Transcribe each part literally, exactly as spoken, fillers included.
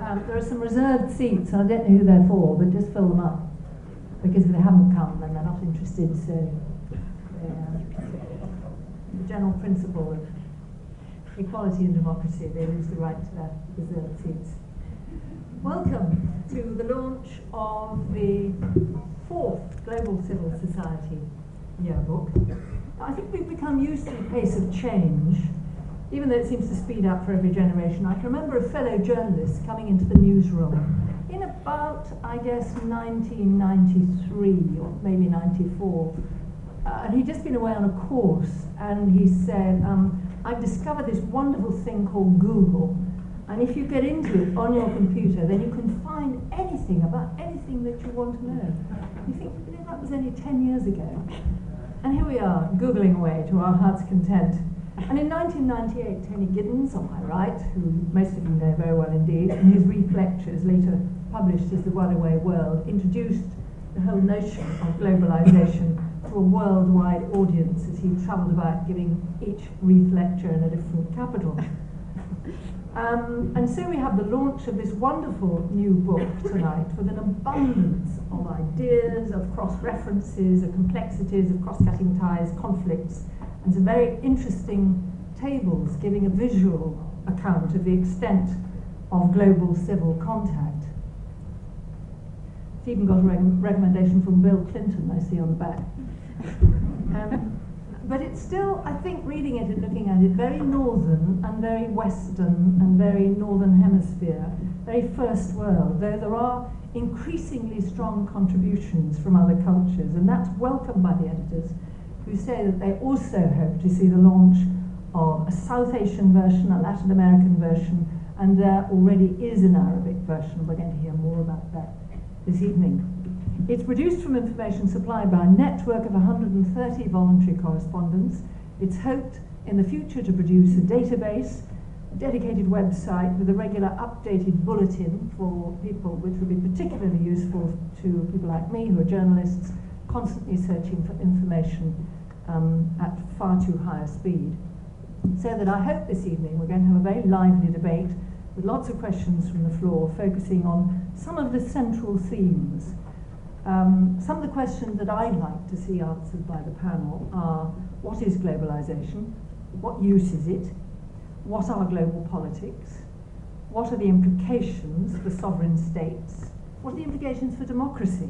Um, there are some reserved seats, and I don't know who they're for, but just fill them up. Because if they haven't come, then they're not interested, so uh, the general principle of equality and democracy, they lose the right to their reserved seats. Welcome to the launch of the fourth Global Civil Society Yearbook. I think we've become used to the pace of change, even though it seems to speed up for every generation. I can remember a fellow journalist coming into the newsroom in about, I guess, nineteen ninety-three or maybe ninety-four. Uh, and he'd just been away on a course, and he said, um, I've discovered this wonderful thing called Google. And if you get into it on your computer, then you can find anything about anything that you want to know. You think, you know, that was only ten years ago. And here we are, Googling away to our heart's content. And in nineteen ninety-eight, Tony Giddens, on my right, who most of you know very well indeed, in his Reef Lectures, later published as The Runaway World, introduced the whole notion of globalization to a worldwide audience as he travelled about giving each Reef Lecture in a different capital. Um, and so we have the launch of this wonderful new book tonight with an abundance of ideas, of cross-references, of complexities, of cross-cutting ties, conflicts, and some very interesting tables giving a visual account of the extent of global civil contact. It's even got a reg- recommendation from Bill Clinton, I see on the back. Um, but it's still, I think, reading it and looking at it, very northern and very western and very northern hemisphere, very first world, though there are increasingly strong contributions from other cultures, and that's welcomed by the editors, who say that they also hope to see the launch of a South Asian version, a Latin American version, and there already is an Arabic version. We're going to hear more about that this evening. It's produced from information supplied by a network of one hundred thirty voluntary correspondents. It's hoped in the future to produce a database, a dedicated website with a regular updated bulletin for people, which will be particularly useful to people like me who are journalists, constantly searching for information um, at far too high a speed. So that I hope this evening we're going to have a very lively debate with lots of questions from the floor, focusing on some of the central themes. Um, some of the questions that I'd like to see answered by the panel are: what is globalization? What use is it? What are global politics? What are the implications for sovereign states? What are the implications for democracy?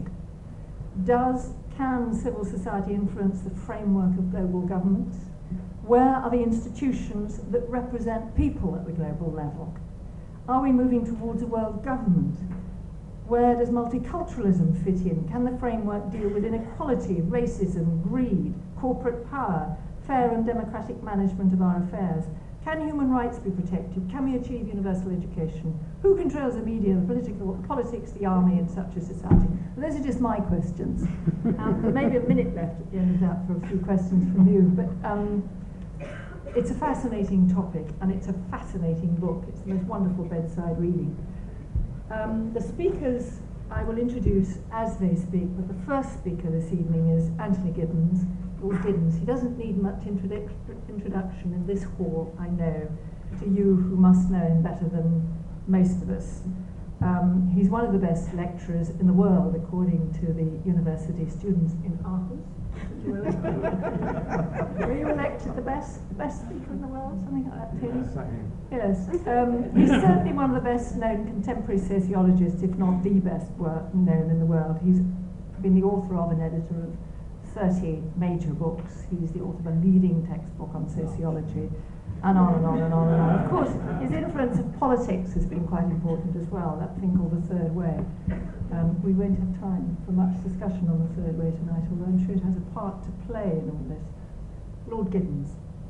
Does, can civil society influence the framework of global governments? Where are the institutions that represent people at the global level? Are we moving towards a world government? Where does multiculturalism fit in? Can the framework deal with inequality, racism, greed, corporate power, fair and democratic management of our affairs? Can human rights be protected? Can we achieve universal education? Who controls the media, the political, politics, the army in such a society? Well, those are just my questions. Um, there may be a minute left at the end of that for a few questions from you. But um, it's a fascinating topic, and it's a fascinating book. It's the most wonderful bedside reading. Um, the speakers I will introduce as they speak, but the first speaker this evening is Anthony Giddens. Lord Giddens. He doesn't need much introdu- introduction in this hall, I know, to you who must know him better than most of us. Um, he's one of the best lecturers in the world, according to the university students in Aarhus. Were you elected the best best speaker in the world, something like that, Tony? Yes. Um, he's certainly one of the best known contemporary sociologists, if not the best wor- known in the world. He's been the author of and editor of thirty major books. He's the author of a leading textbook on sociology, and on and on and on and on. Of course, his influence of politics has been quite important as well, that thing called the third way. Um, we won't have time for much discussion on the third way tonight, although I'm sure it has a part to play in all this. Lord Giddens.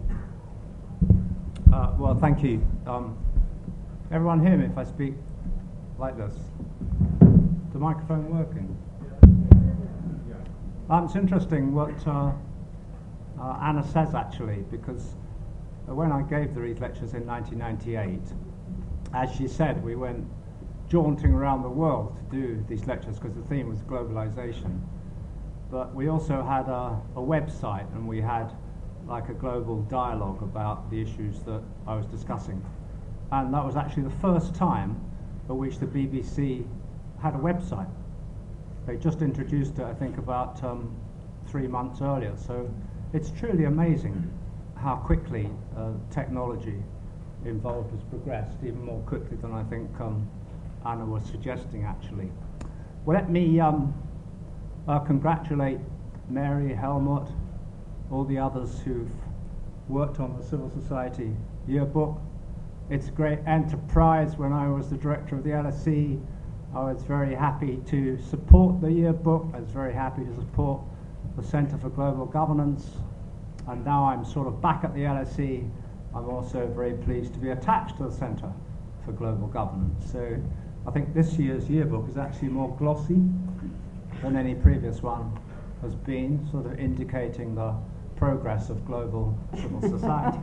Uh, well, thank you. Um, everyone hear me if I speak like this? Is the microphone working? Yeah. Um, it's interesting what uh, uh, Anna says, actually, because when I gave the Reef Lectures in nineteen ninety-eight, as she said, we went jaunting around the world to do these lectures because the theme was globalization. But we also had a, a website, and we had like a global dialogue about the issues that I was discussing. And that was actually the first time at which the B B C had a website. They just introduced it, I think, about um, three months earlier. So it's truly amazing how quickly uh, technology involved has progressed, even more quickly than I think um, Anna was suggesting, actually. Well, let me um, uh, congratulate Mary, Helmut, all the others who've worked on the Civil Society yearbook. It's a great enterprise. When I was the director of the L S E, I was very happy to support the yearbook. I was very happy to support the Centre for Global Governance. And now I'm sort of back at the L S E. I'm also very pleased to be attached to the Centre for Global Governance. So I think this year's yearbook is actually more glossy than any previous one has been, sort of indicating the progress of global civil society.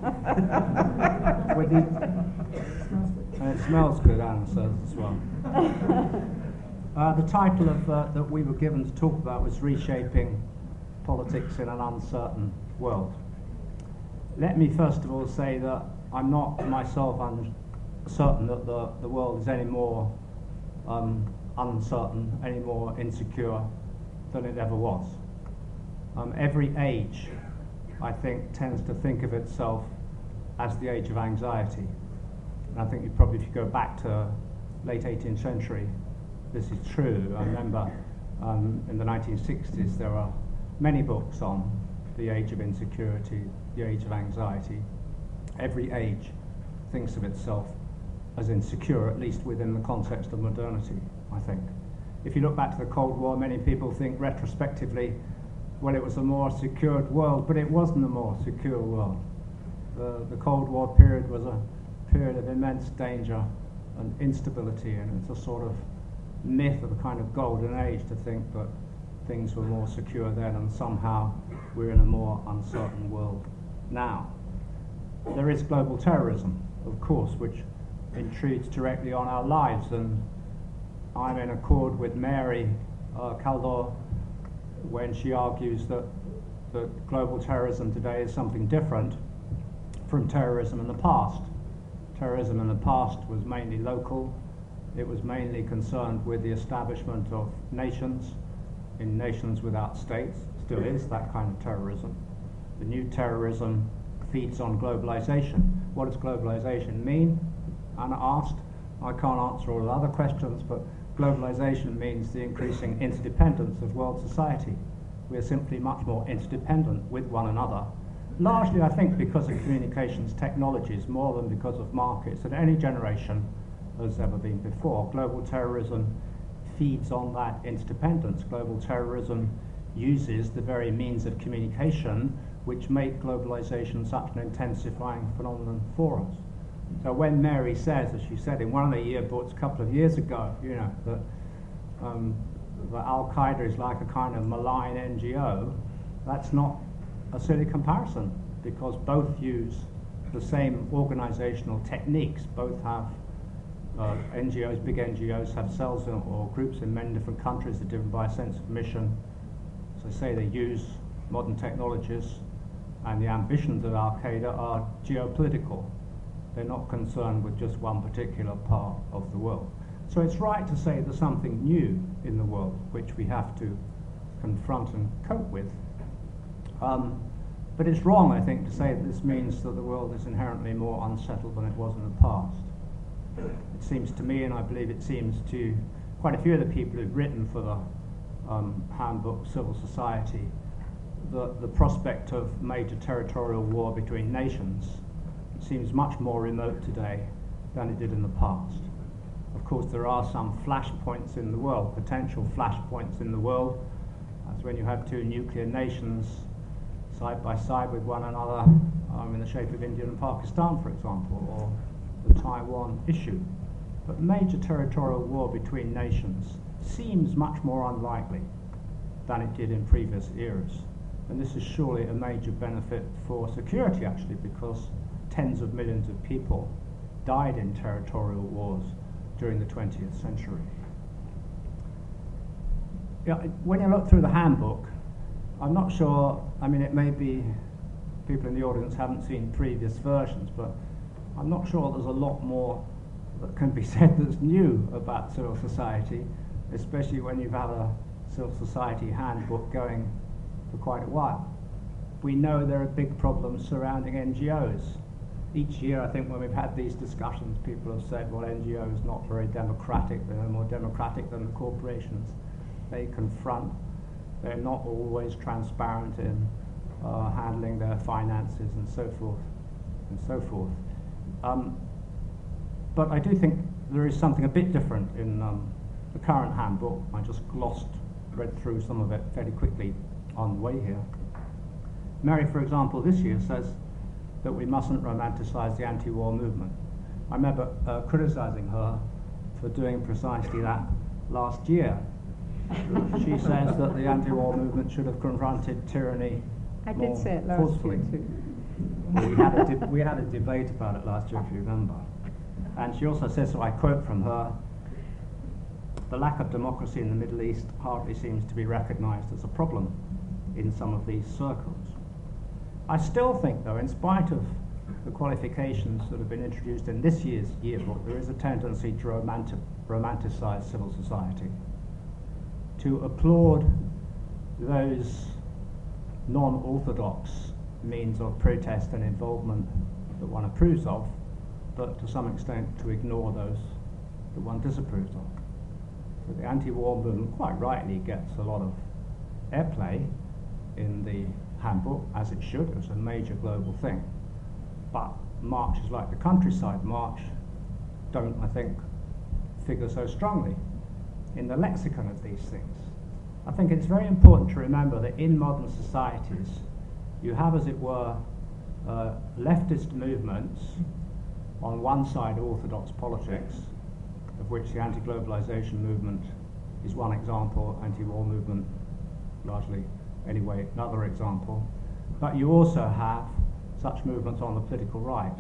With the, and it smells good, Anna says as well. Uh, the title of, uh, that we were given to talk about was Reshaping Politics in an Uncertain World. Let me first of all say that I'm not myself uncertain that the, the world is any more um, uncertain, any more insecure than it ever was. Um, every age, I think, tends to think of itself as the age of anxiety. And I think you probably, if you go back to late eighteenth century, this is true. I remember um, in the nineteen sixties there are many books on the age of insecurity, the age of anxiety. Every age thinks of itself as insecure, at least within the context of modernity, I think. If you look back to the Cold War, many people think retrospectively, well, it was a more secured world, but it wasn't a more secure world. The, the Cold War period was a period of immense danger and instability, and it's a sort of myth of a kind of golden age to think that things were more secure then and somehow we're in a more uncertain world now. There is global terrorism, of course, which intrudes directly on our lives, and I'm in accord with Mary uh, Kaldor when she argues that, that global terrorism today is something different from terrorism in the past. Terrorism in the past was mainly local. It was mainly concerned with the establishment of nations in nations without states. Still is that kind of terrorism. The new terrorism feeds on globalization. What does globalization mean? Anna asked. I can't answer all the other questions, but globalization means the increasing interdependence of world society. We are simply much more interdependent with one another, largely, I think, because of communications technologies more than because of markets that any generation has ever been before. Global terrorism feeds on that interdependence. Global terrorism uses the very means of communication which make globalization such an intensifying phenomenon for us. So when Mary says, as she said in one of the yearbooks a couple of years ago, you know, that, um, that Al-Qaeda is like a kind of malign N G O, that's not a silly comparison, because both use the same organizational techniques. Both have uh, N G Os, big N G Os have cells in, or groups in many different countries that are driven by a sense of mission. As I say, they use modern technologies, and the ambitions of Al-Qaeda are geopolitical. They're not concerned with just one particular part of the world. So it's right to say there's something new in the world which we have to confront and cope with. Um, but it's wrong, I think, to say that this means that the world is inherently more unsettled than it was in the past. It seems to me, and I believe it seems to quite a few of the people who've written for the um, handbook Civil Society, that the prospect of major territorial war between nations seems much more remote today than it did in the past. Of course, there are some flashpoints in the world, potential flashpoints in the world. That's when you have two nuclear nations side by side with one another, um, in the shape of India and Pakistan, for example, or the Taiwan issue. But major territorial war between nations seems much more unlikely than it did in previous eras. And this is surely a major benefit for security, actually, because tens of millions of people died in territorial wars during the twentieth century. Yeah, when you look through the handbook, I'm not sure, I mean, it may be people in the audience haven't seen previous versions, but I'm not sure there's a lot more that can be said that's new about civil society, especially when you've had a civil society handbook going for quite a while. We know there are big problems surrounding N G Os. Each year, I think, when we've had these discussions, people have said, well, N G Os not very democratic, they're no more democratic than the corporations they confront. They're not always transparent in uh, handling their finances and so forth, and so forth. Um, but I do think there is something a bit different in um, the current handbook. I just glossed, read through some of it fairly quickly on the way here. Mary, for example, this year says that we mustn't romanticize the anti-war movement. I remember uh, criticizing her for doing precisely that last year. She says that the anti-war movement should have confronted tyranny I more did say it last forcefully. year too. We had, a de- we had a debate about it last year, if you remember. And she also says, so I quote from her, the lack of democracy in the Middle East hardly seems to be recognized as a problem in some of these circles. I still think, though, in spite of the qualifications that have been introduced in this year's yearbook, there is a tendency to romantic, romanticize civil society, to applaud those non-orthodox means of protest and involvement that one approves of, but to some extent to ignore those that one disapproves of. So the anti-war movement, quite rightly, gets a lot of airplay in the handbook, as it should. It's a major global thing. But marches like the Countryside March don't, I think, figure so strongly in the lexicon of these things. I think it's very important to remember that in modern societies, you have, as it were, uh, leftist movements on one side, orthodox politics, of which the anti-globalization movement is one example, anti-war movement largely anyway another example. But you also have such movements on the political right.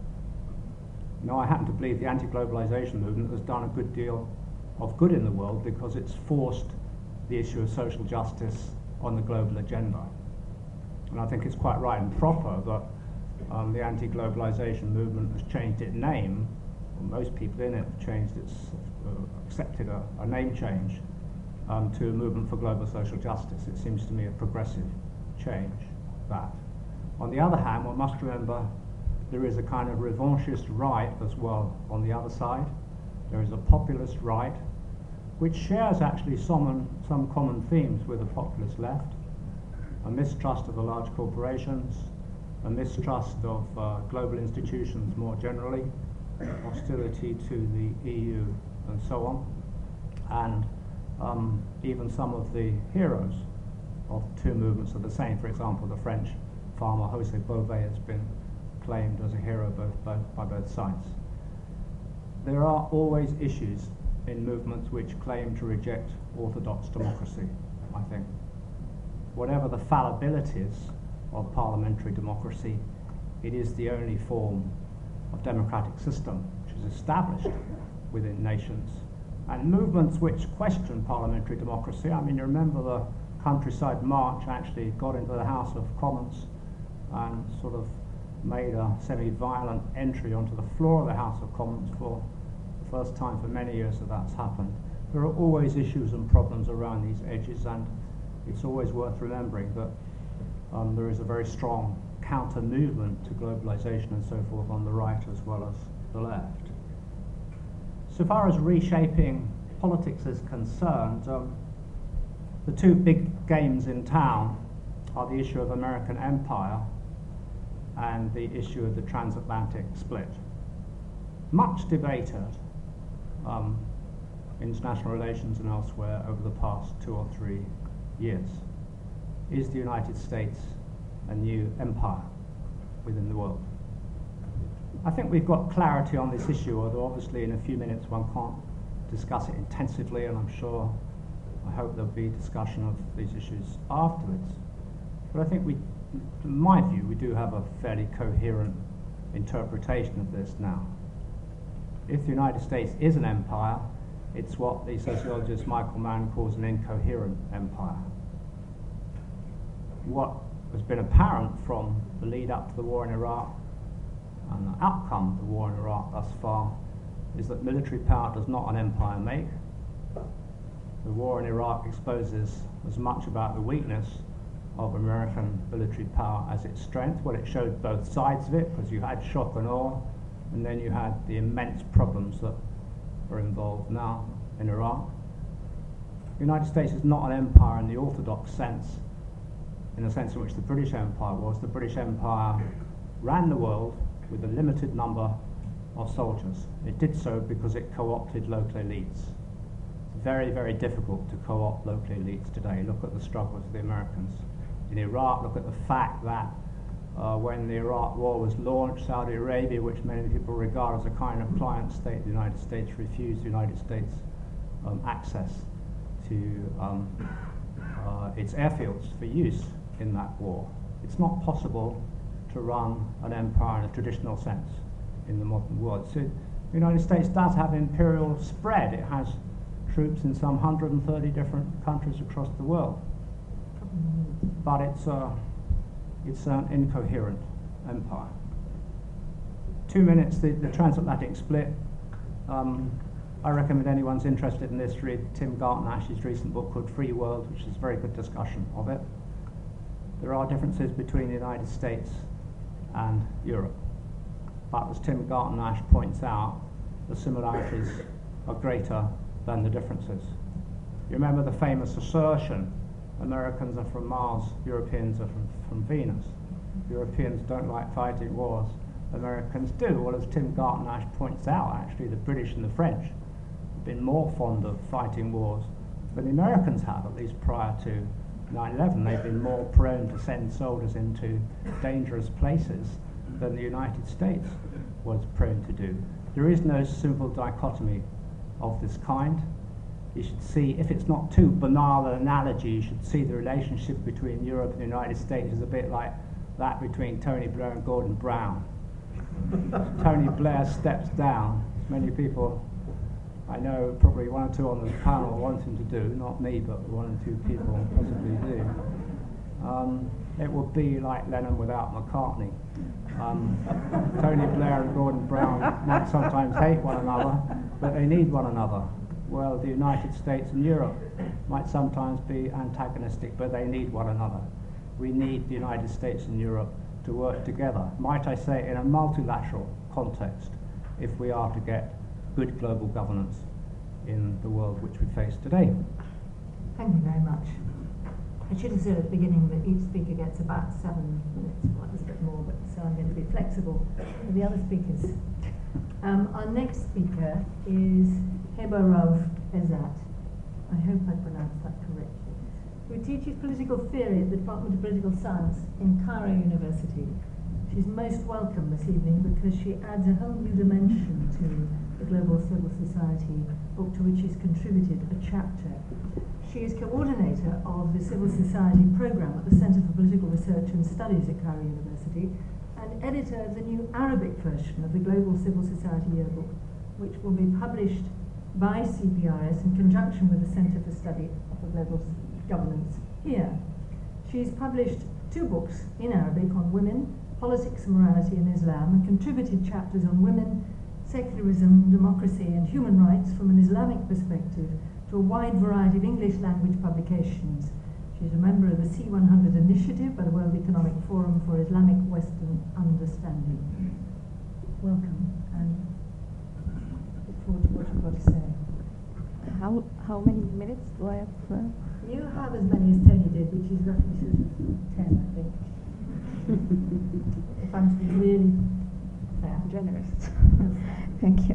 Now, I happen to believe the anti-globalization movement has done a good deal of good in the world because it's forced the issue of social justice on the global agenda. And I think it's quite right and proper that um, the anti-globalization movement has changed its name, or most people in it have changed its, uh, accepted a, a name change um, to a movement for global social justice. It seems to me a progressive change, that. On the other hand, one must remember there is a kind of revanchist right as well on the other side. There is a populist right, which shares actually some, some common themes with the populist left. A mistrust of the large corporations, a mistrust of uh, global institutions more generally, hostility to the E U and so on, and um, even some of the heroes of the two movements are the same. For example, the French farmer José Bové has been claimed as a hero both, both, by both sides. There are always issues in movements which claim to reject orthodox democracy, I think. Whatever the fallibilities of parliamentary democracy, it is the only form of democratic system which is established within nations. And movements which question parliamentary democracy, I mean, you remember the Countryside March actually got into the House of Commons and sort of made a semi-violent entry onto the floor of the House of Commons for the first time for many years that that's happened. There are always issues and problems around these edges, and it's always worth remembering that um, there is a very strong counter-movement to globalization and so forth on the right as well as the left. So far as reshaping politics is concerned, um, the two big games in town are the issue of American empire and the issue of the transatlantic split. Much debated um, in international relations and elsewhere over the past two or three years. Is the United States a new empire within the world? I think we've got clarity on this issue, although obviously in a few minutes one can't discuss it intensively, and I'm sure, I hope there'll be discussion of these issues afterwards. But I think we, in my view, we do have a fairly coherent interpretation of this now. If the United States is an empire, it's what the sociologist Michael Mann calls an incoherent empire. What has been apparent from the lead up to the war in Iraq and the outcome of the war in Iraq thus far is that military power does not an empire make. The war in Iraq exposes as much about the weakness of American military power as its strength. Well, it showed both sides of it, because you had shock and awe, and then you had the immense problems that are involved now in Iraq. The United States is not an empire in the orthodox sense, in the sense in which the British Empire was. The British Empire ran the world with a limited number of soldiers. It did so because it co-opted local elites. It's very, very difficult to co-opt local elites today. Look at the struggles of the Americans. In Iraq, look at the fact that uh, when the Iraq War was launched, Saudi Arabia, which many people regard as a kind of client state, the United States refused the United States um, access to um, uh, its airfields for use in that war. It's not possible to run an empire in a traditional sense in the modern world. So the United States does have imperial spread. It has troops in some one hundred thirty different countries across the world. But it's, a, it's an incoherent empire. Two minutes, the, the transatlantic split. Um, I recommend anyone's interested in this read Tim Garton-Ash's recent book called Free World, which is a very good discussion of it. There are differences between the United States and Europe. But as Tim Garton-Ash points out, the similarities are greater than the differences. You remember the famous assertion, Americans are from Mars, Europeans are from, from Venus. Europeans don't like fighting wars, Americans do. Well, as Tim Garton-Ash points out, actually, the British and the French have been more fond of fighting wars than the Americans have, at least prior to nine eleven. They've been more prone to send soldiers into dangerous places than the United States was prone to do. There is no simple dichotomy of this kind. You should see, if it's not too banal an analogy, you should see the relationship between Europe and the United States is a bit like that between Tony Blair and Gordon Brown. Tony Blair steps down. Many people, I know probably one or two on the panel want him to do, not me, but one or two people possibly do. Um, it would be like Lennon without McCartney. Um, Tony Blair and Gordon Brown might sometimes hate one another, but they need one another. Well, the United States and Europe might sometimes be antagonistic, but they need one another. We need the United States and Europe to work together, might I say, in a multilateral context, if we are to get good global governance in the world which we face today. Thank you very much. I should have said at the beginning that each speaker gets about seven minutes, well, that was a bit more, but so I'm going to be flexible with the other speakers. Um, our next speaker is Hebarov Ezat. I hope I pronounced that correctly. Who teaches political theory at the Department of Political Science in Cairo University. She's most welcome this evening because she adds a whole new dimension to the Global Civil Society book, to which she's contributed a chapter. She is coordinator of the Civil Society program at the Center for Political Research and Studies at Cairo University, and editor of the new Arabic version of the Global Civil Society Yearbook, which will be published by C P R S in conjunction with the Center for Study of Global Governance here. She's published two books in Arabic on women, politics and morality in Islam, and contributed chapters on women, secularism, democracy, and human rights from an Islamic perspective to a wide variety of English language publications. She's a member of the C one hundred initiative by the World Economic Forum for Islamic Western Understanding. Welcome, and look forward to what you've got to say. How how many minutes do I have? Uh? You have as many as Tony did, which is roughly sort of ten, I think. If I'm to be really fair. Generous. Thank you.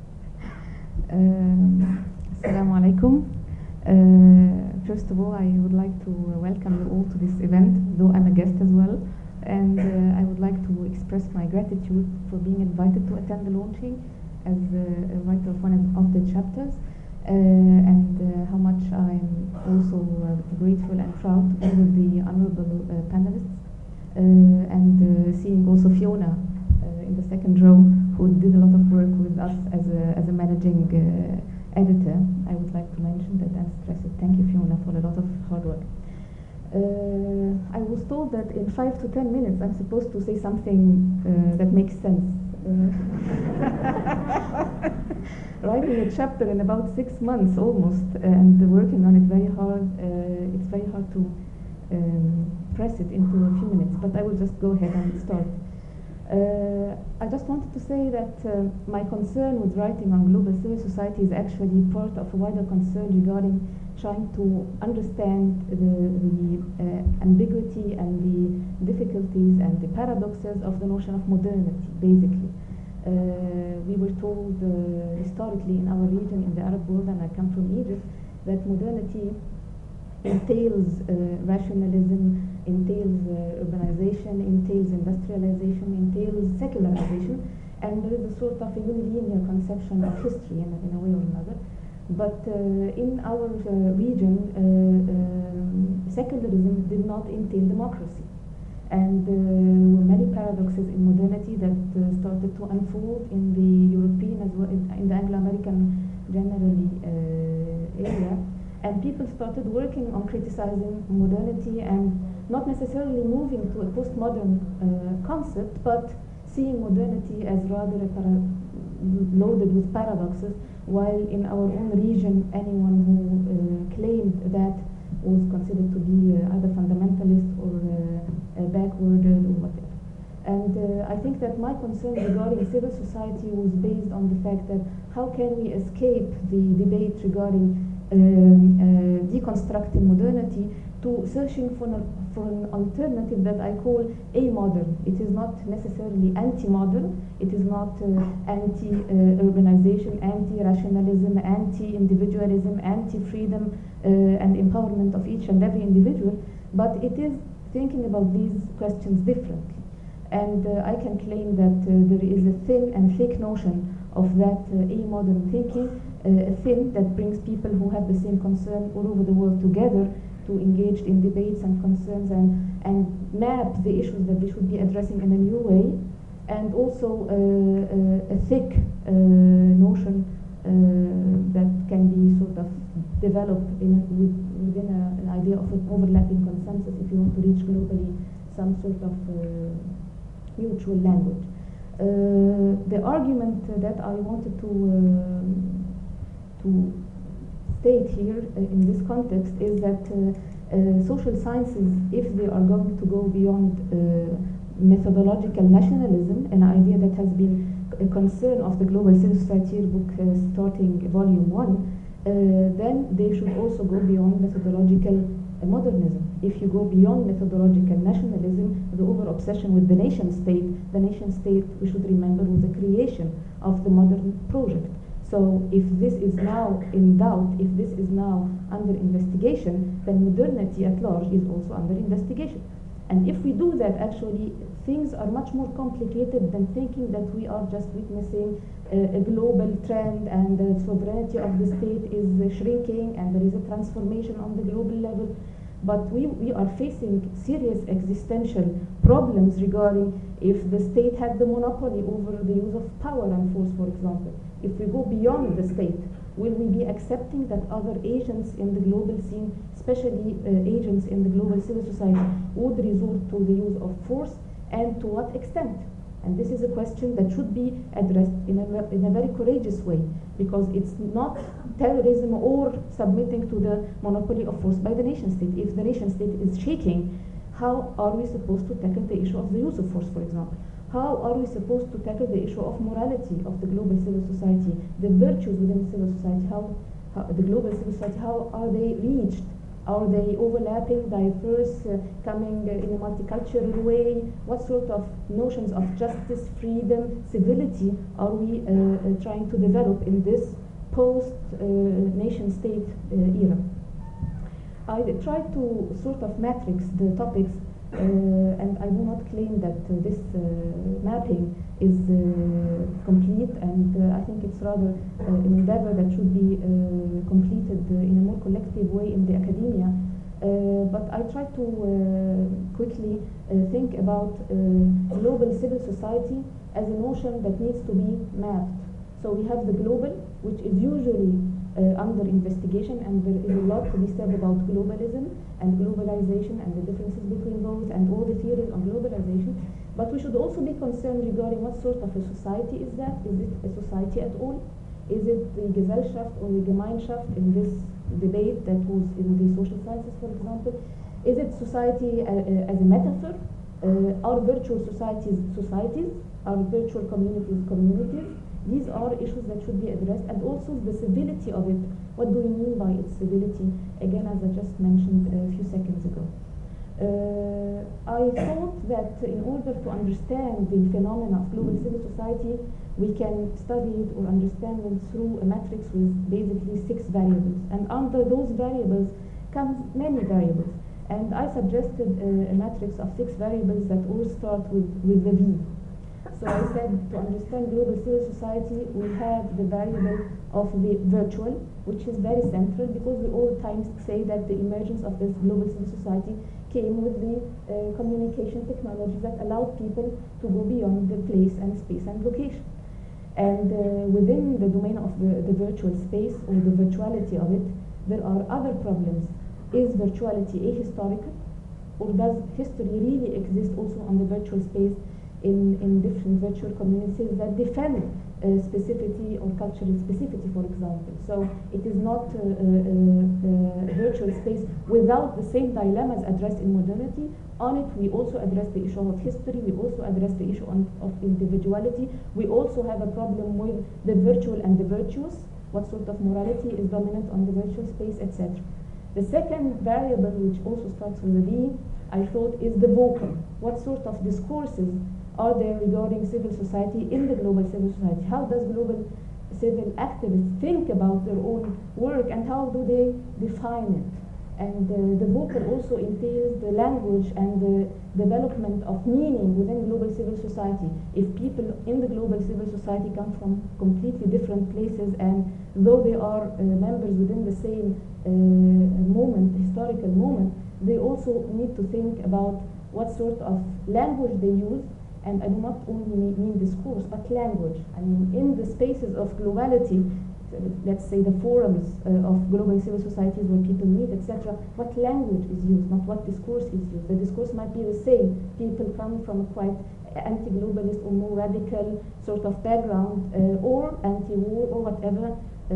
Um, Assalamu alaikum. Uh, first of all, I would like to welcome you all to this event, though I'm a guest as well. And uh, I would like to express my gratitude for being invited to attend the launching as uh, a writer of one of the chapters. Uh, and uh, how much I'm also uh, grateful and proud to be with the honorable uh, panelists, uh, and uh, seeing also Fiona uh, in the second row, who did a lot of work with us as a, as a managing uh, editor. I would like to mention that and stress it. Thank you, Fiona, for a lot of hard work. Uh, I was told that in five to ten minutes I'm supposed to say something uh, that makes sense. Uh, writing a chapter in about six months almost, and working on it very hard. Uh, it's very hard to um, press it into a few minutes, but I will just go ahead and start. Uh, I just wanted to say that uh, my concern with writing on global civil society is actually part of a wider concern regarding trying to understand the, the uh, ambiguity and the difficulties and the paradoxes of the notion of modernity, basically. Uh, we were told uh, historically in our region, in the Arab world, and I come from Egypt, that modernity entails uh, rationalism, entails uh, urbanization, entails industrialization, entails secularization, and there is a sort of a unilinear conception of history in, in a way or another. But uh, in our uh, region, uh, um, secularism did not entail democracy. And uh, there were many paradoxes in modernity that uh, started to unfold in the European as well, in, in the Anglo-American generally uh, area. And people started working on criticizing modernity and not necessarily moving to a postmodern uh, concept, but seeing modernity as rather a para loaded with paradoxes, while in our own region, anyone who uh, claimed that was considered to be uh, either fundamentalist or uh, uh, backwarded or whatever. And uh, I think that my concern regarding civil society was based on the fact that how can we escape the debate regarding um, uh, deconstructing modernity to searching for an, for an alternative that I call a-modern. It is not necessarily anti-modern, it is not uh, anti-urbanization, uh, anti-rationalism, anti-individualism, anti-freedom uh, and empowerment of each and every individual, but it is thinking about these questions differently. And uh, I can claim that uh, there is a thin and thick notion of that uh, a-modern thinking, uh, a thin that brings people who have the same concern all over the world together to engage in debates and concerns and, and map the issues that we should be addressing in a new way, and also uh, uh, a thick uh, notion uh, that can be sort of developed in, with, within a, an idea of an overlapping consensus if you want to reach globally some sort of uh, mutual language. Uh, the argument uh, that I wanted to uh, to state here uh, in this context is that uh, uh, social sciences, if they are going to go beyond uh, methodological nationalism, an idea that has been a concern of the Global Civil Society Yearbook uh, starting volume one, uh, then they should also go beyond methodological uh, modernism. If you go beyond methodological nationalism, the over-obsession with the nation-state, the nation-state, we should remember, was a creation of the modern project. So if this is now in doubt, if this is now under investigation, then modernity at large is also under investigation. And if we do that, actually, things are much more complicated than thinking that we are just witnessing a, a global trend and the sovereignty of the state is uh, shrinking and there is a transformation on the global level. But we, we are facing serious existential problems regarding if the state had the monopoly over the use of power and force, for example. If we go beyond the state, will we be accepting that other agents in the global scene, especially uh, agents in the global civil society, would resort to the use of force, and to what extent? And this is a question that should be addressed in a, in a very courageous way, because it's not terrorism or submitting to the monopoly of force by the nation state. If the nation state is shaking, how are we supposed to tackle the issue of the use of force, for example? How are we supposed to tackle the issue of morality of the global civil society, the virtues within civil society, how, how the global civil society, how are they reached? Are they overlapping, diverse, uh, coming uh, in a multicultural way? What sort of notions of justice, freedom, civility are we uh, uh, trying to develop in this post-nation-state uh, uh, era? I tried to sort of matrix the topics, uh, and I do not claim that uh, this uh, mapping is uh, complete, and uh, I think it's rather uh, an endeavor that should be uh, completed uh, in a more collective way in the academia. Uh, but I try to uh, quickly uh, think about uh, global civil society as a notion that needs to be mapped. So we have the global, which is usually uh, under investigation, and there is a lot to be said about globalism and globalization and the differences between those and all the theories on globalization. But we should also be concerned regarding what sort of a society is that. Is it a society at all? Is it the Gesellschaft or the Gemeinschaft in this debate that was in the social sciences, for example? Is it society uh, uh, as a metaphor? Uh, are virtual societies societies? Are virtual communities communities? These are issues that should be addressed, and also the civility of it. What do we mean by its civility? Again, as I just mentioned a few seconds ago. Uh, I thought that in order to understand the phenomena of global civil society, we can study it or understand it through a matrix with basically six variables. And under those variables comes many variables. And I suggested a, a matrix of six variables that all start with, with the V. So I said to understand global civil society, we have the variable of the virtual, which is very central because we all times say that the emergence of this global civil society came with the uh, communication technology that allowed people to go beyond the place and space and location. And uh, within the domain of the, the virtual space or the virtuality of it, there are other problems. Is virtuality ahistorical, or does history really exist also on the virtual space in, in different virtual communities that defend uh, specificity or cultural specificity, for example? So it is not a, a, a virtual space without the same dilemmas addressed in modernity. On it, we also address the issue of history, we also address the issue on, of individuality. We also have a problem with the virtual and the virtuous, what sort of morality is dominant on the virtual space, et cetera. The second variable, which also starts with a V, I thought, is the vocal. What sort of discourses are there regarding civil society in the global civil society? How does global civil activists think about their own work, and how do they define it? And uh, the vocal also entails the language and the development of meaning within global civil society. If people in the global civil society come from completely different places, and though they are uh, members within the same uh, moment, historical moment, they also need to think about what sort of language they use. And I do not only mean, mean discourse, but language. I mean, in the spaces of globality, let's say the forums uh, of global civil societies where people meet, et cetera, what language is used, not what discourse is used. The discourse might be the same. People come from a quite anti-globalist or more radical sort of background, uh, or anti-war, or whatever uh,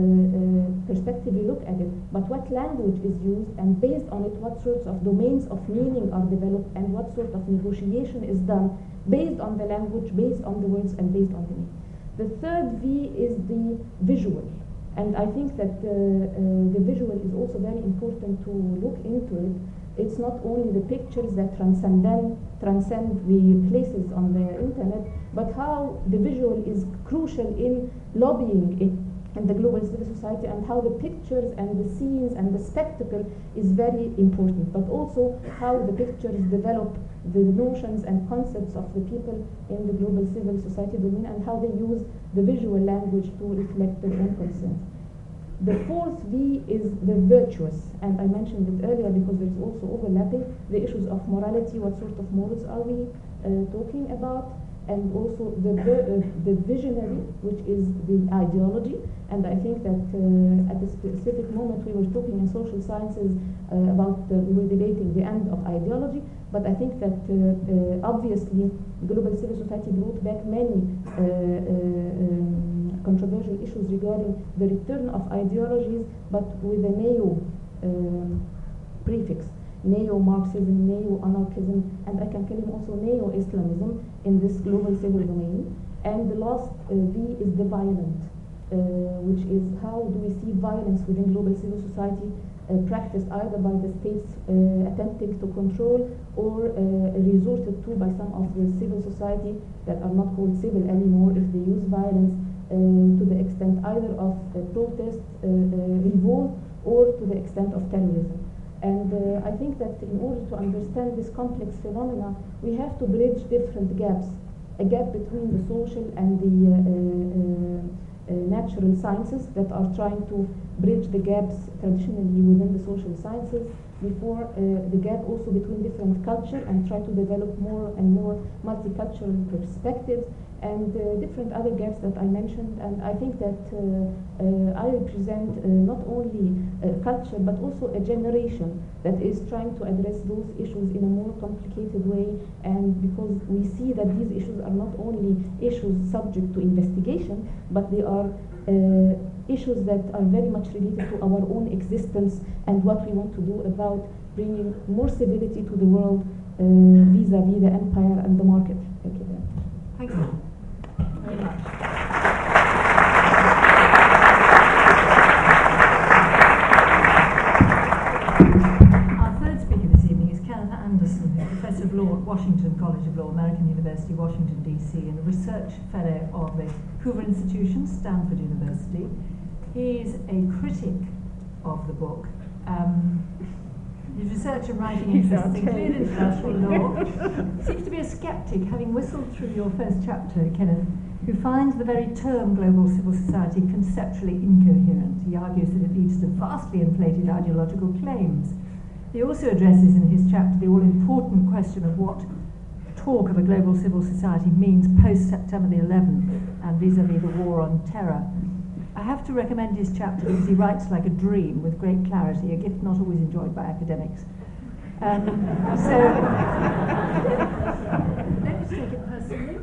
uh, perspective you look at it. But what language is used, and based on it, what sorts of domains of meaning are developed, and what sort of negotiation is done based on the language, based on the words, and based on the meaning. The third V is the visual. And I think that uh, uh, the visual is also very important to look into it. It's not only the pictures that transcend, transcend the places on the internet, but how the visual is crucial in lobbying it in the global civil society, and how the pictures and the scenes and the spectacle is very important, but also how the pictures develop the notions and concepts of the people in the global civil society domain, and how they use the visual language to reflect their own concerns. The fourth V is the virtuous, and I mentioned it earlier because there is also overlapping the issues of morality. What sort of morals are we uh, talking about? And also the, uh, the visionary, which is the ideology. And I think that uh, at a specific moment we were talking in social sciences uh, about, uh, we were debating the end of ideology, but I think that uh, uh, obviously global civil society brought back many uh, uh, um, controversial issues regarding the return of ideologies, but with a neo um, prefix. Neo-Marxism, neo-anarchism, and I can call him also neo-Islamism in this global civil domain. And the last uh, V is the violent, uh, which is how do we see violence within global civil society uh, practiced either by the states uh, attempting to control, or uh, resorted to by some of the civil society that are not called civil anymore, if they use violence uh, to the extent either of uh, protest, uh, uh, revolt, or to the extent of terrorism. And uh, I think that in order to understand this complex phenomena, we have to bridge different gaps. A gap between the social and the uh, uh, uh, natural sciences that are trying to bridge the gaps traditionally within the social sciences, before uh, the gap also between different culture and try to develop more and more multicultural perspectives, and uh, different other gaps that I mentioned. And I think that uh, uh, I represent uh, not only a culture but also a generation that is trying to address those issues in a more complicated way, and because we see that these issues are not only issues subject to investigation, but they are uh, issues that are very much related to our own existence and what we want to do about bringing more civility to the world uh, vis-a-vis the empire and the market. Thank you very much. Thank you very much. Our third speaker this evening is Kenneth Anderson, who's Professor of Law at Washington College of Law, American University, Washington, D C, and a research fellow of the Hoover Institution, Stanford University. He's a critic of the book. Um, his research and writing interests include international law. Seems to be a skeptic, having whistled through your first chapter, Kenneth, who finds the very term global civil society conceptually incoherent. He argues that it leads to vastly inflated ideological claims. He also addresses in his chapter the all-important question of what talk of a global civil society means post-September the eleventh and vis-a-vis the war on terror. I have to recommend his chapter because he writes like a dream with great clarity, a gift not always enjoyed by academics. Um, so, don't just take it personally.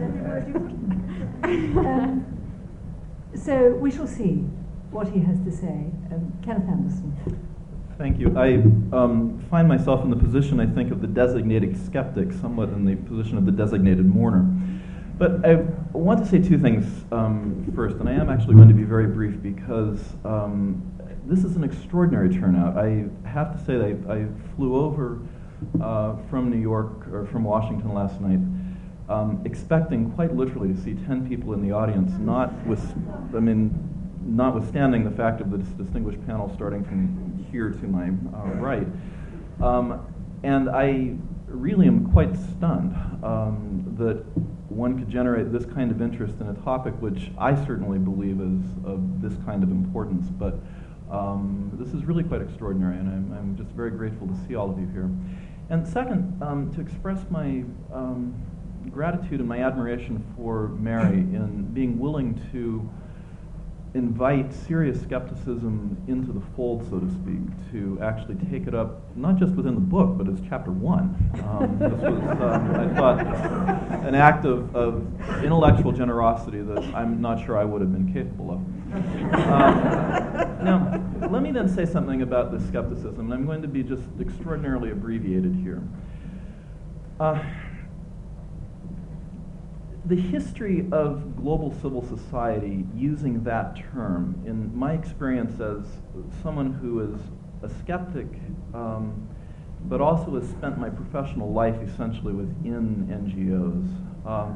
um, so we shall see what he has to say. Um, Kenneth Anderson. Thank you. I um, find myself in the position, I think, of the designated skeptic, somewhat in the position of the designated mourner. But I want to say two things um, first, and I am actually going to be very brief because um, this is an extraordinary turnout. I have to say that I, I flew over uh, from New York, or from Washington last night, um, expecting quite literally to see ten people in the audience, not with, I mean, notwithstanding the fact of this distinguished panel starting from here to my uh, right. Um, and I really am quite stunned um, that one could generate this kind of interest in a topic which I certainly believe is of this kind of importance. But um, this is really quite extraordinary, and I'm, I'm just very grateful to see all of you here. And second, um, to express my um, gratitude and my admiration for Mary in being willing to invite serious skepticism into the fold, so to speak, to actually take it up, not just within the book, but as chapter one. Um, this was, um, I thought, an act of, of intellectual generosity that I'm not sure I would have been capable of. Um, now, let me then say something about this skepticism, and I'm going to be just extraordinarily abbreviated here. Uh, The history of global civil society using that term, in my experience as someone who is a skeptic, um, but also has spent my professional life essentially within N G Os, um,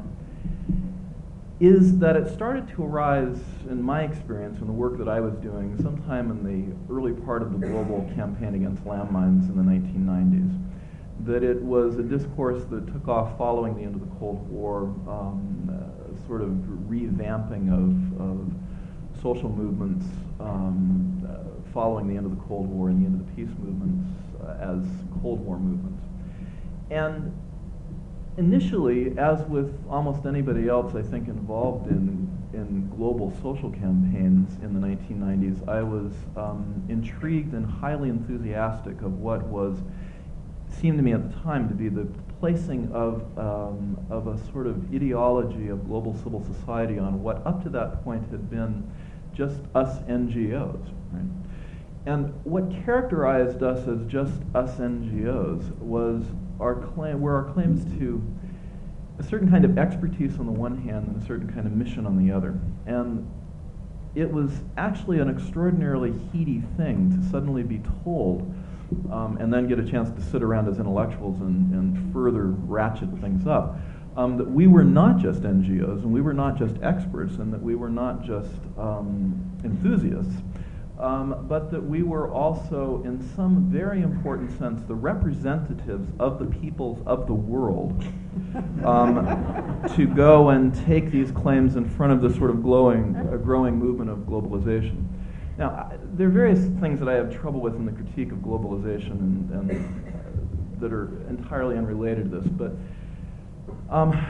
is that it started to arise, in my experience, in the work that I was doing sometime in the early part of the global campaign against landmines in the nineteen nineties. That it was a discourse that took off following the end of the Cold War, um, uh, sort of revamping of, of social movements um, uh, following the end of the Cold War and the end of the peace movements uh, as Cold War movements. And initially, as with almost anybody else I think involved in, in global social campaigns in the nineteen nineties, I was um, intrigued and highly enthusiastic of what was seemed to me at the time to be the placing of, um, of a sort of ideology of global civil society on what up to that point had been just us N G Os. Right? And what characterized us as just us N G Os was our claim, were our claims to a certain kind of expertise on the one hand and a certain kind of mission on the other. And it was actually an extraordinarily heady thing to suddenly be told Um, and then get a chance to sit around as intellectuals and, and further ratchet things up, um, that we were not just N G Os, and we were not just experts, and that we were not just um, enthusiasts, um, but that we were also, in some very important sense, the representatives of the peoples of the world um, to go and take these claims in front of this sort of glowing, uh, growing movement of globalization. Now, I, there are various things that I have trouble with in the critique of globalization and, and uh, that are entirely unrelated to this, but um,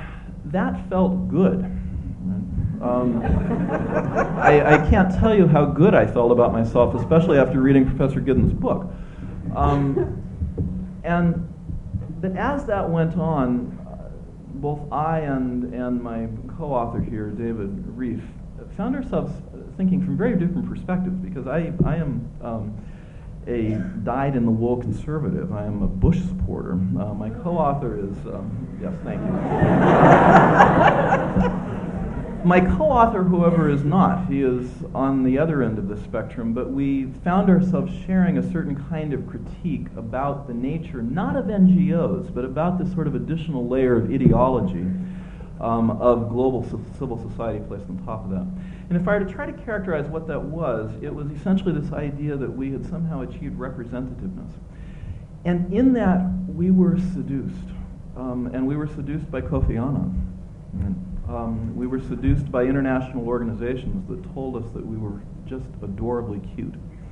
that felt good. Um, I, I can't tell you how good I felt about myself, especially after reading Professor Giddens' book. Um, and but as that went on, uh, both I and, and my co-author here, David Reef, found ourselves thinking from very different perspectives, because I, I am um, a dyed-in-the-wool conservative. I am a Bush supporter. Uh, my co-author is, um, yes, thank you. My co-author, however, is not. He is on the other end of the spectrum, but we found ourselves sharing a certain kind of critique about the nature, not of N G Os, but about this sort of additional layer of ideology um, of global civil society placed on top of that. And if I were to try to characterize what that was, it was essentially this idea that we had somehow achieved representativeness. And in that, we were seduced. Um, and we were seduced by Kofi Annan. And, Um, we were seduced by international organizations that told us that we were just adorably cute.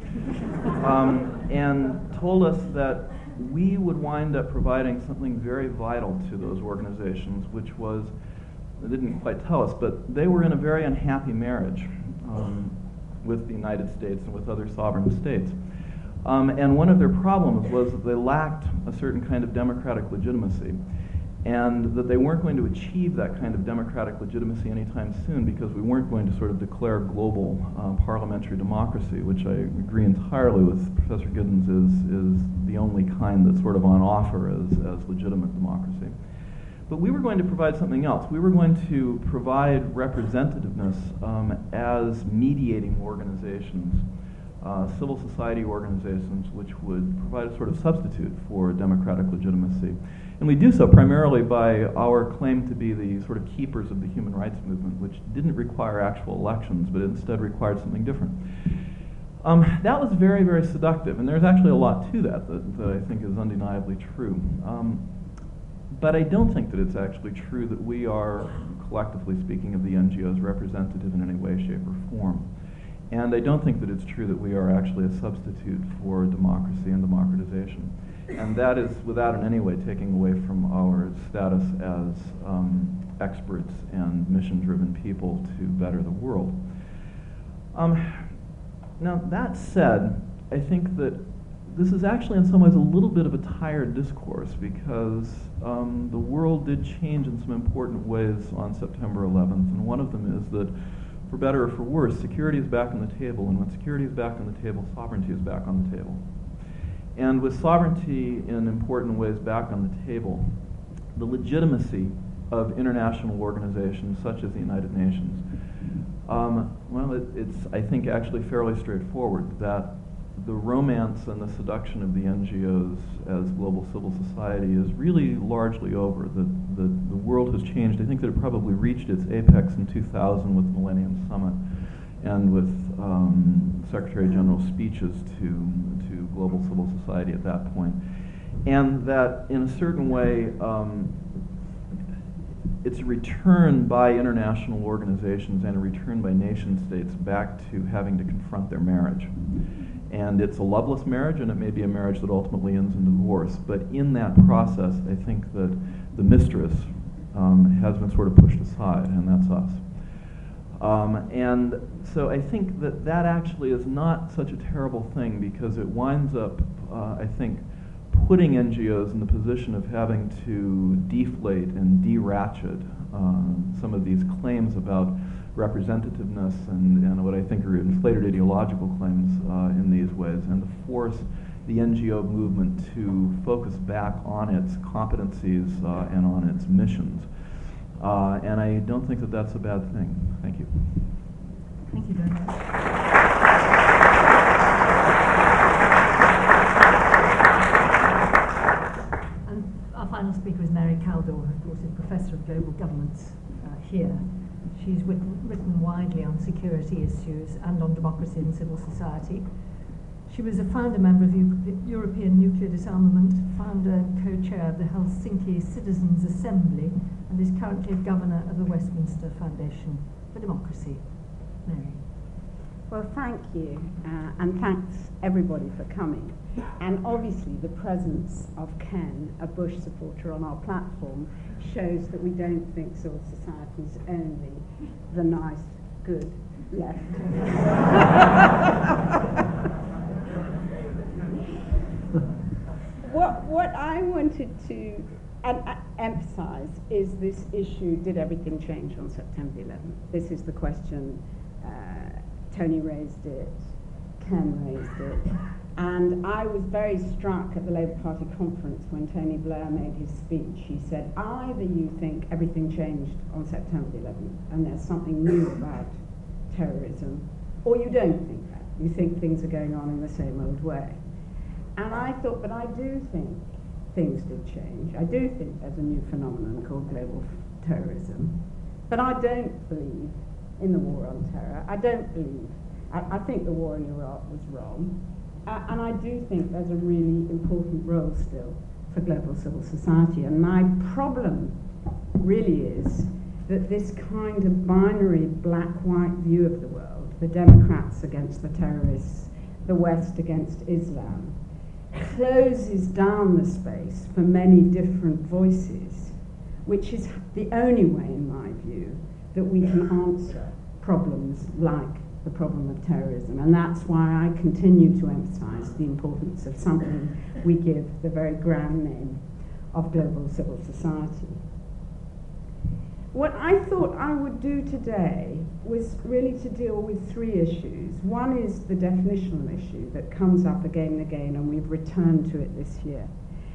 um, and told us that we would wind up providing something very vital to those organizations, which was, they didn't quite tell us, but they were in a very unhappy marriage um, with the United States and with other sovereign states. Um, and one of their problems was that they lacked a certain kind of democratic legitimacy, and that they weren't going to achieve that kind of democratic legitimacy anytime soon, because we weren't going to sort of declare global uh, parliamentary democracy, which I agree entirely with Professor Giddens is, is the only kind that's sort of on offer as, as legitimate democracy. But we were going to provide something else. We were going to provide representativeness um, as mediating organizations, uh, civil society organizations, which would provide a sort of substitute for democratic legitimacy. And we do so primarily by our claim to be the sort of keepers of the human rights movement, which didn't require actual elections, but instead required something different. Um, that was very, very seductive, and there's actually a lot to that that, that I think is undeniably true. Um, but I don't think that it's actually true that we are, collectively speaking of the N G Os, representative in any way, shape, or form. And I don't think that it's true that we are actually a substitute for democracy and democratization. And that is without in any way taking away from our status as um, experts and mission-driven people to better the world. Um, now, that said, I think that this is actually in some ways a little bit of a tired discourse, because um, the world did change in some important ways on September eleventh, and one of them is that, for better or for worse, security is back on the table, and when security is back on the table, sovereignty is back on the table. And with sovereignty in important ways back on the table, the legitimacy of international organizations such as the United Nations, um, well, it, it's, I think, actually fairly straightforward that the romance and the seduction of the N G Os as global civil society is really largely over. The, the, the world has changed. I think that it probably reached its apex in two thousand with the Millennium Summit and with um, Secretary General's speeches to, to global civil society at that point. And that, in a certain way, um, it's a return by international organizations and a return by nation states back to having to confront their marriage. And it's a loveless marriage, and it may be a marriage that ultimately ends in divorce. But in that process, I think that the mistress um, has been sort of pushed aside, and that's us. Um, and so I think that that actually is not such a terrible thing, because it winds up, uh, I think, putting N G Os in the position of having to deflate and de-ratchet uh, some of these claims about representativeness and, and what I think are inflated ideological claims uh, in these ways, and to force the N G O movement to focus back on its competencies uh, and on its missions. Uh, and I don't think that that's a bad thing. Thank you. Thank you very much. And our final speaker is Mary Kaldor, who of course is Professor of Global Governance uh, here. She's written, written widely on security issues and on democracy and civil society. She was a founder member of the European Nuclear Disarmament, founder and co-chair of the Helsinki Citizens' Assembly, and is currently governor of the Westminster Foundation for Democracy. Mary. Well, thank you, uh, and thanks everybody for coming. And obviously the presence of Ken, a Bush supporter on our platform, shows that we don't think civil society is only the nice, good left. what, what I wanted to um, uh, emphasize is this issue, did everything change on September eleventh? This is the question. Uh, Tony raised it, Ken raised it. And I was very struck at the Labour Party conference when Tony Blair made his speech. He said, either you think everything changed on September eleventh and there's something new about terrorism, or you don't think that. You think things are going on in the same old way. And I thought, but I do think things did change. I do think there's a new phenomenon called global f- terrorism. But I don't believe in the war on terror. I don't believe, I, I think the war in Iraq was wrong. Uh, and I do think there's a really important role still for global civil society. And my problem really is that this kind of binary black-white view of the world, the Democrats against the terrorists, the West against Islam, closes down the space for many different voices, which is the only way, in my view, that we can answer problems like the problem of terrorism. And that's why I continue to emphasize the importance of something we give the very grand name of global civil society. What I thought I would do today was really to deal with three issues. One is the definitional issue that comes up again and again, and we've returned to it this year.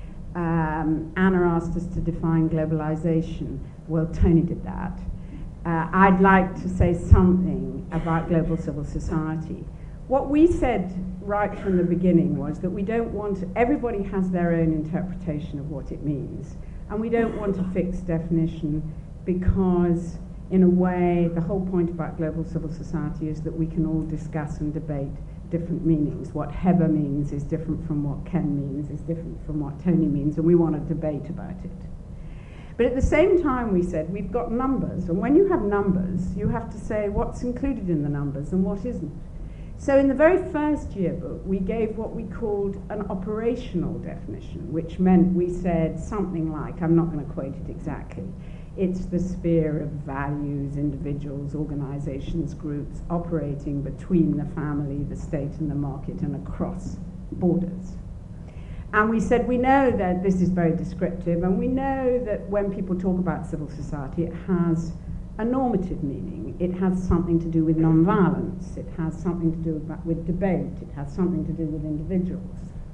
Um, Anna asked us to define globalization. Well, Tony did that. Uh, I'd like to say something about global civil society. What we said right from the beginning was that we don't want, everybody has their own interpretation of what it means, and we don't want a fixed definition because, in a way, the whole point about global civil society is that we can all discuss and debate different meanings. What Heber means is different from what Ken means, is different from what Tony means, and we want to debate about it. But at the same time, we said we've got numbers, and when you have numbers, you have to say what's included in the numbers and what isn't. So in the very first yearbook, we gave what we called an operational definition, which meant we said something like, I'm not going to quote it exactly, it's the sphere of values, individuals, organizations, groups operating between the family, the state, and the market, and across borders. And we said, we know that this is very descriptive, and we know that when people talk about civil society, it has a normative meaning. It has something to do with nonviolence. It has something to do with, with debate. It has something to do with individuals.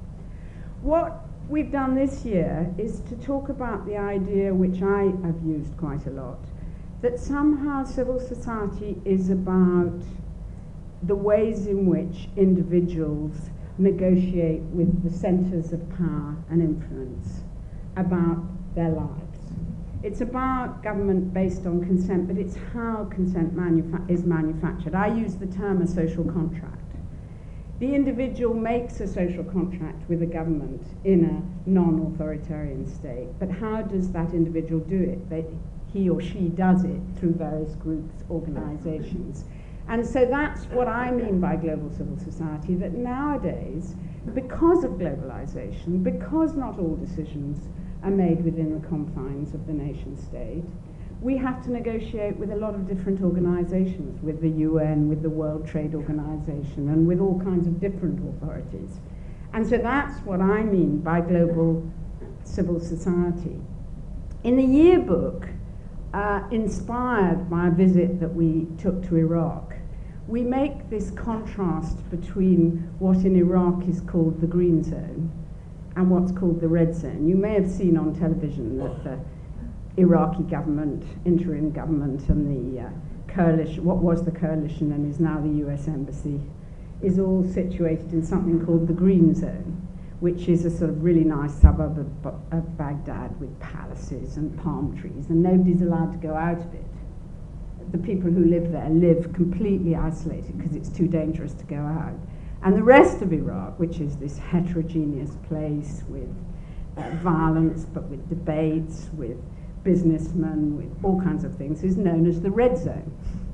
What we've done this year is to talk about the idea, which I have used quite a lot, that somehow civil society is about the ways in which individuals negotiate with the centres of power and influence about their lives. It's about government based on consent, but it's how consent manufa- is manufactured. I use the term a social contract. The individual makes a social contract with the government in a non-authoritarian state, but how does that individual do it? They, he or she does it through various groups, organizations. And so that's what I mean by global civil society, that nowadays, because of globalization, because not all decisions are made within the confines of the nation state, we have to negotiate with a lot of different organizations, with the U N, with the World Trade Organization, and with all kinds of different authorities. And so that's what I mean by global civil society. In the yearbook, uh, inspired by a visit that we took to Iraq, we make this contrast between what in Iraq is called the green zone and what's called the red zone. You may have seen on television that the Iraqi government, interim government, and the uh, coalition, what was the coalition and is now the U S Embassy, is all situated in something called the green zone, which is a sort of really nice suburb of, of Baghdad with palaces and palm trees, and nobody's allowed to go out of it. The people who live there live completely isolated because it's too dangerous to go out. And the rest of Iraq, which is this heterogeneous place with uh, violence, but with debates, with businessmen, with all kinds of things, is known as the red zone.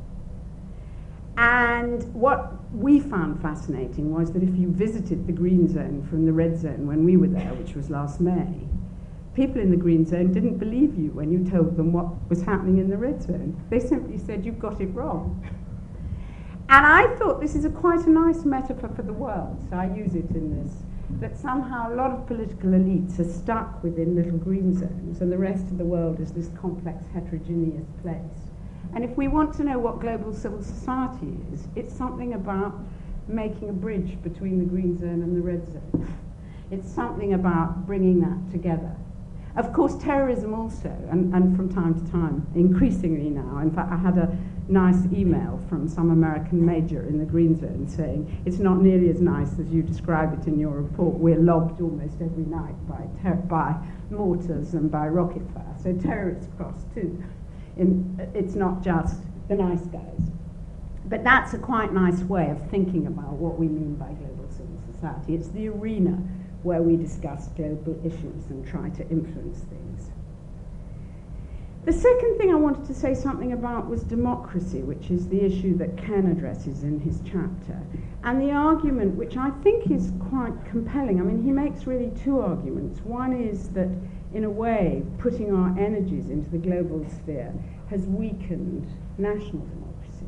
And what we found fascinating was that if you visited the green zone from the red zone when we were there, which was last May, people in the green zone didn't believe you when you told them what was happening in the red zone. They simply said, you've got it wrong. And I thought this is a quite a nice metaphor for the world, so I use it in this, that somehow a lot of political elites are stuck within little green zones, and the rest of the world is this complex, heterogeneous place. And if we want to know what global civil society is, it's something about making a bridge between the green zone and the red zone. It's something about bringing that together. Of course, terrorism also, and, and from time to time, increasingly now. In fact, I had a nice email from some American major in the green zone saying, it's not nearly as nice as you describe it in your report. We're lobbed almost every night by, ter- by mortars and by rocket fire. So terrorists cross too. In, it's not just the nice guys. But that's a quite nice way of thinking about what we mean by global civil society. It's the arena where we discuss global issues and try to influence things. The second thing I wanted to say something about was democracy, which is the issue that Ken addresses in his chapter. And the argument, which I think is quite compelling, I mean, he makes really two arguments. One is that, in a way, putting our energies into the global sphere has weakened national democracy.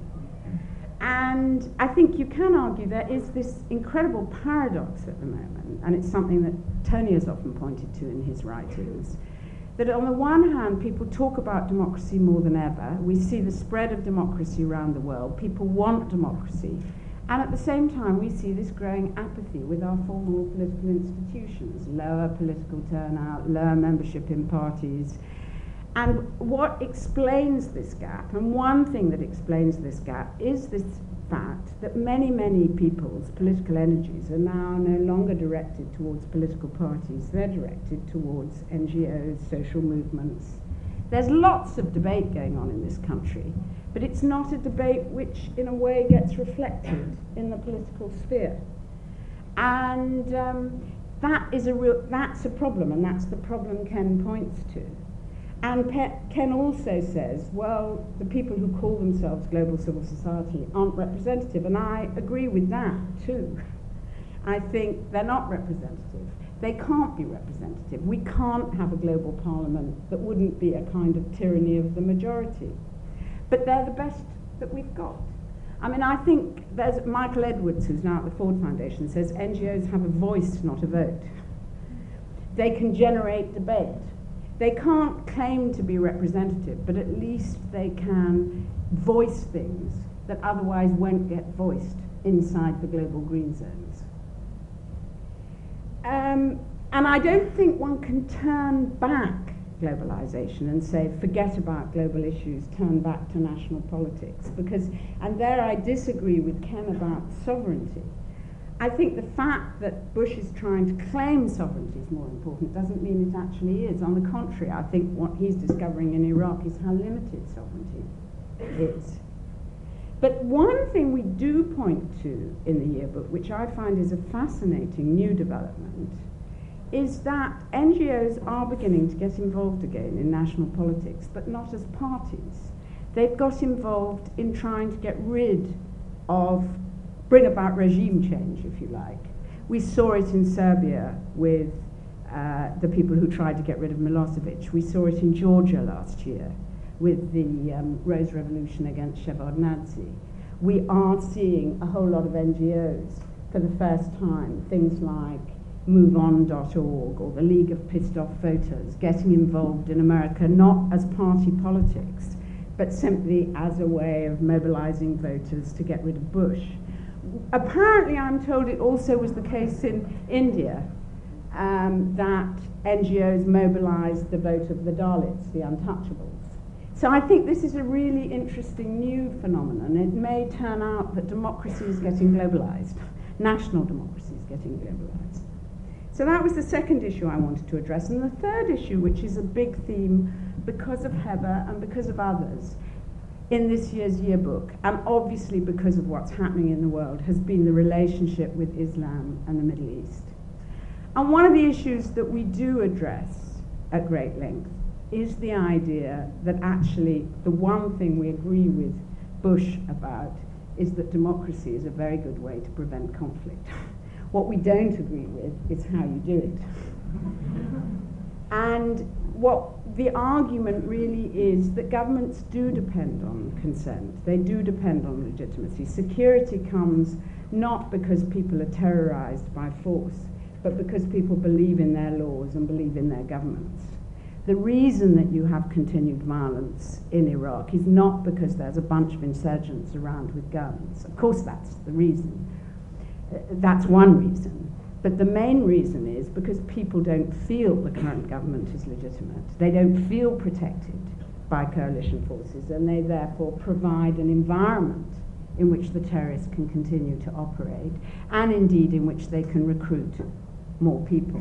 And I think you can argue there is this incredible paradox at the moment, and it's something that Tony has often pointed to in his writings, that on the one hand, people talk about democracy more than ever. We see the spread of democracy around the world. People want democracy. And at the same time, we see this growing apathy with our formal political institutions, lower political turnout, lower membership in parties. And what explains this gap, and one thing that explains this gap, is this fact that many, many people's political energies are now no longer directed towards political parties. They're directed towards N G Os, social movements. There's lots of debate going on in this country, but it's not a debate which, in a way, gets reflected in the political sphere. And um, that is a real, that's a problem, and that's the problem Ken points to. And Pe- Ken also says, well, the people who call themselves global civil society aren't representative, and I agree with that too. I think they're not representative. They can't be representative. We can't have a global parliament that wouldn't be a kind of tyranny of the majority. But they're the best that we've got. I mean, I think there's Michael Edwards, who's now at the Ford Foundation, says N G Os have a voice, not a vote. They can generate debate. They can't claim to be representative, but at least they can voice things that otherwise won't get voiced inside the global green zones. Um, and I don't think one can turn back globalization and say, forget about global issues, turn back to national politics. Because, and there I disagree with Ken about sovereignty. I think the fact that Bush is trying to claim sovereignty is more important doesn't mean it actually is. On the contrary, I think what he's discovering in Iraq is how limited sovereignty is. But one thing we do point to in the yearbook, which I find is a fascinating new development, is that N G Os are beginning to get involved again in national politics, but not as parties. They've got involved in trying to get rid of bring about regime change, if you like. We saw it in Serbia with uh, the people who tried to get rid of Milosevic. We saw it in Georgia last year with the um, Rose Revolution against Shevardnadze. We are seeing a whole lot of N G Os for the first time, things like move on dot org or the League of Pissed Off Voters, getting involved in America not as party politics, but simply as a way of mobilizing voters to get rid of Bush. Apparently, I'm told it also was the case in India, um, that N G Os mobilized the vote of the Dalits, the untouchables. So I think this is a really interesting new phenomenon. It may turn out that democracy is getting globalized, national democracy is getting globalized. So that was the second issue I wanted to address. And the third issue, which is a big theme because of Heather and because of others, in this year's yearbook, and obviously because of what's happening in the world, has been the relationship with Islam and the Middle East. And one of the issues that we do address at great length is the idea that actually the one thing we agree with Bush about is that democracy is a very good way to prevent conflict. What we don't agree with is how you do it. And what the argument really is that governments do depend on consent. They do depend on legitimacy. Security comes not because people are terrorized by force, but because people believe in their laws and believe in their governments. The reason that you have continued violence in Iraq is not because there's a bunch of insurgents around with guns. Of course that's the reason. Uh, that's one reason. But the main reason is because people don't feel the current government is legitimate. They don't feel protected by coalition forces, and they therefore provide an environment in which the terrorists can continue to operate, and indeed in which they can recruit more people.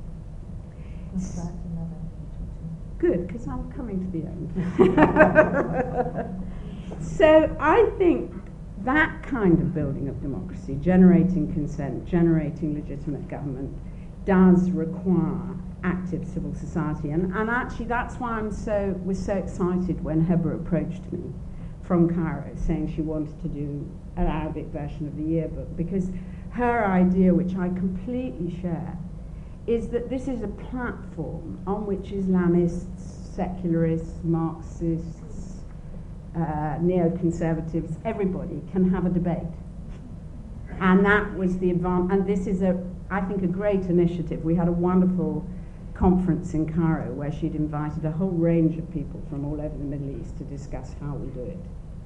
Good, because I'm coming to the end. So I think that kind of building of democracy, generating consent, generating legitimate government, does require active civil society. And, and actually that's why I'm so was so excited when Heba approached me from Cairo saying she wanted to do an Arabic version of the yearbook, because her idea, which I completely share, is that this is a platform on which Islamists, secularists, Marxists, uh, neoconservatives, everybody can have a debate. And that was the advantage, and this is, a, I think, a great initiative. We had a wonderful conference in Cairo where she'd invited a whole range of people from all over the Middle East to discuss how we do it.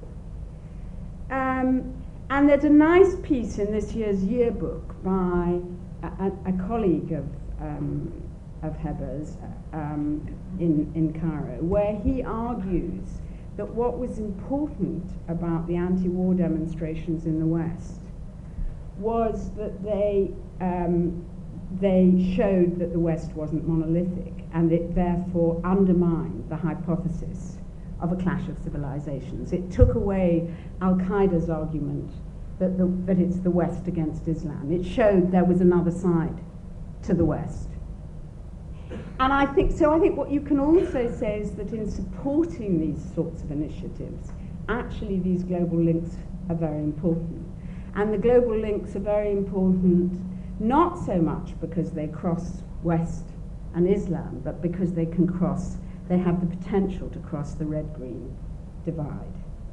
Um, and there's a nice piece in this year's yearbook by a, a, a colleague of um, of Heba's um, in, in Cairo, where he argues that what was important about the anti-war demonstrations in the West was that they um, they showed that the West wasn't monolithic, and it therefore undermined the hypothesis of a clash of civilizations. It took away Al-Qaeda's argument that, the, that it's the West against Islam. It showed there was another side to the West. And I think, so I think what you can also say is that in supporting these sorts of initiatives, actually these global links are very important. And the global links are very important not so much because they cross West and Islam, but because they can cross, they have the potential to cross the red-green divide.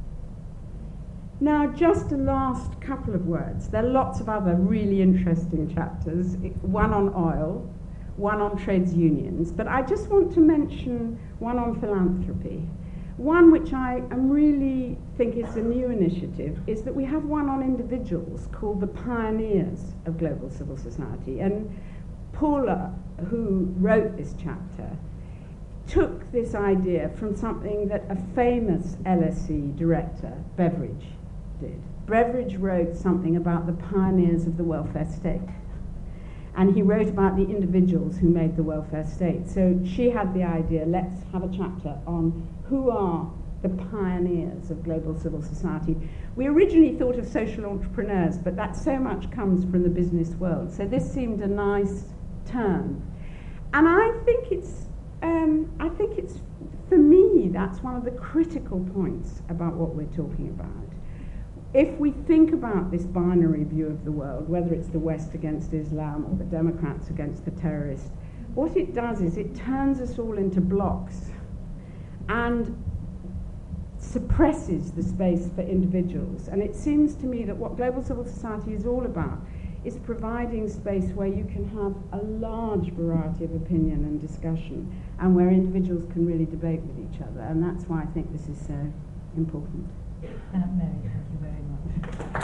Now, just a last couple of words. There are lots of other really interesting chapters, one on oil, one on trades unions, but I just want to mention one on philanthropy. One which I am really think is a new initiative is that we have one on individuals called the Pioneers of Global Civil Society. And Paula, who wrote this chapter, took this idea from something that a famous L S E director, Beveridge, did. Beveridge wrote something about the pioneers of the welfare state. And he wrote about the individuals who made the welfare state. So she had the idea, let's have a chapter on who are the pioneers of global civil society. We originally thought of social entrepreneurs, but that so much comes from the business world. So this seemed a nice turn. And I think it's, um, I think it's, for me, that's one of the critical points about what we're talking about. If we think about this binary view of the world, whether it's the West against Islam or the Democrats against the terrorists, what it does is it turns us all into blocks and suppresses the space for individuals. And it seems to me that what global civil society is all about is providing space where you can have a large variety of opinion and discussion, and where individuals can really debate with each other. And that's why I think this is so important. Uh, Mary, thank you very much.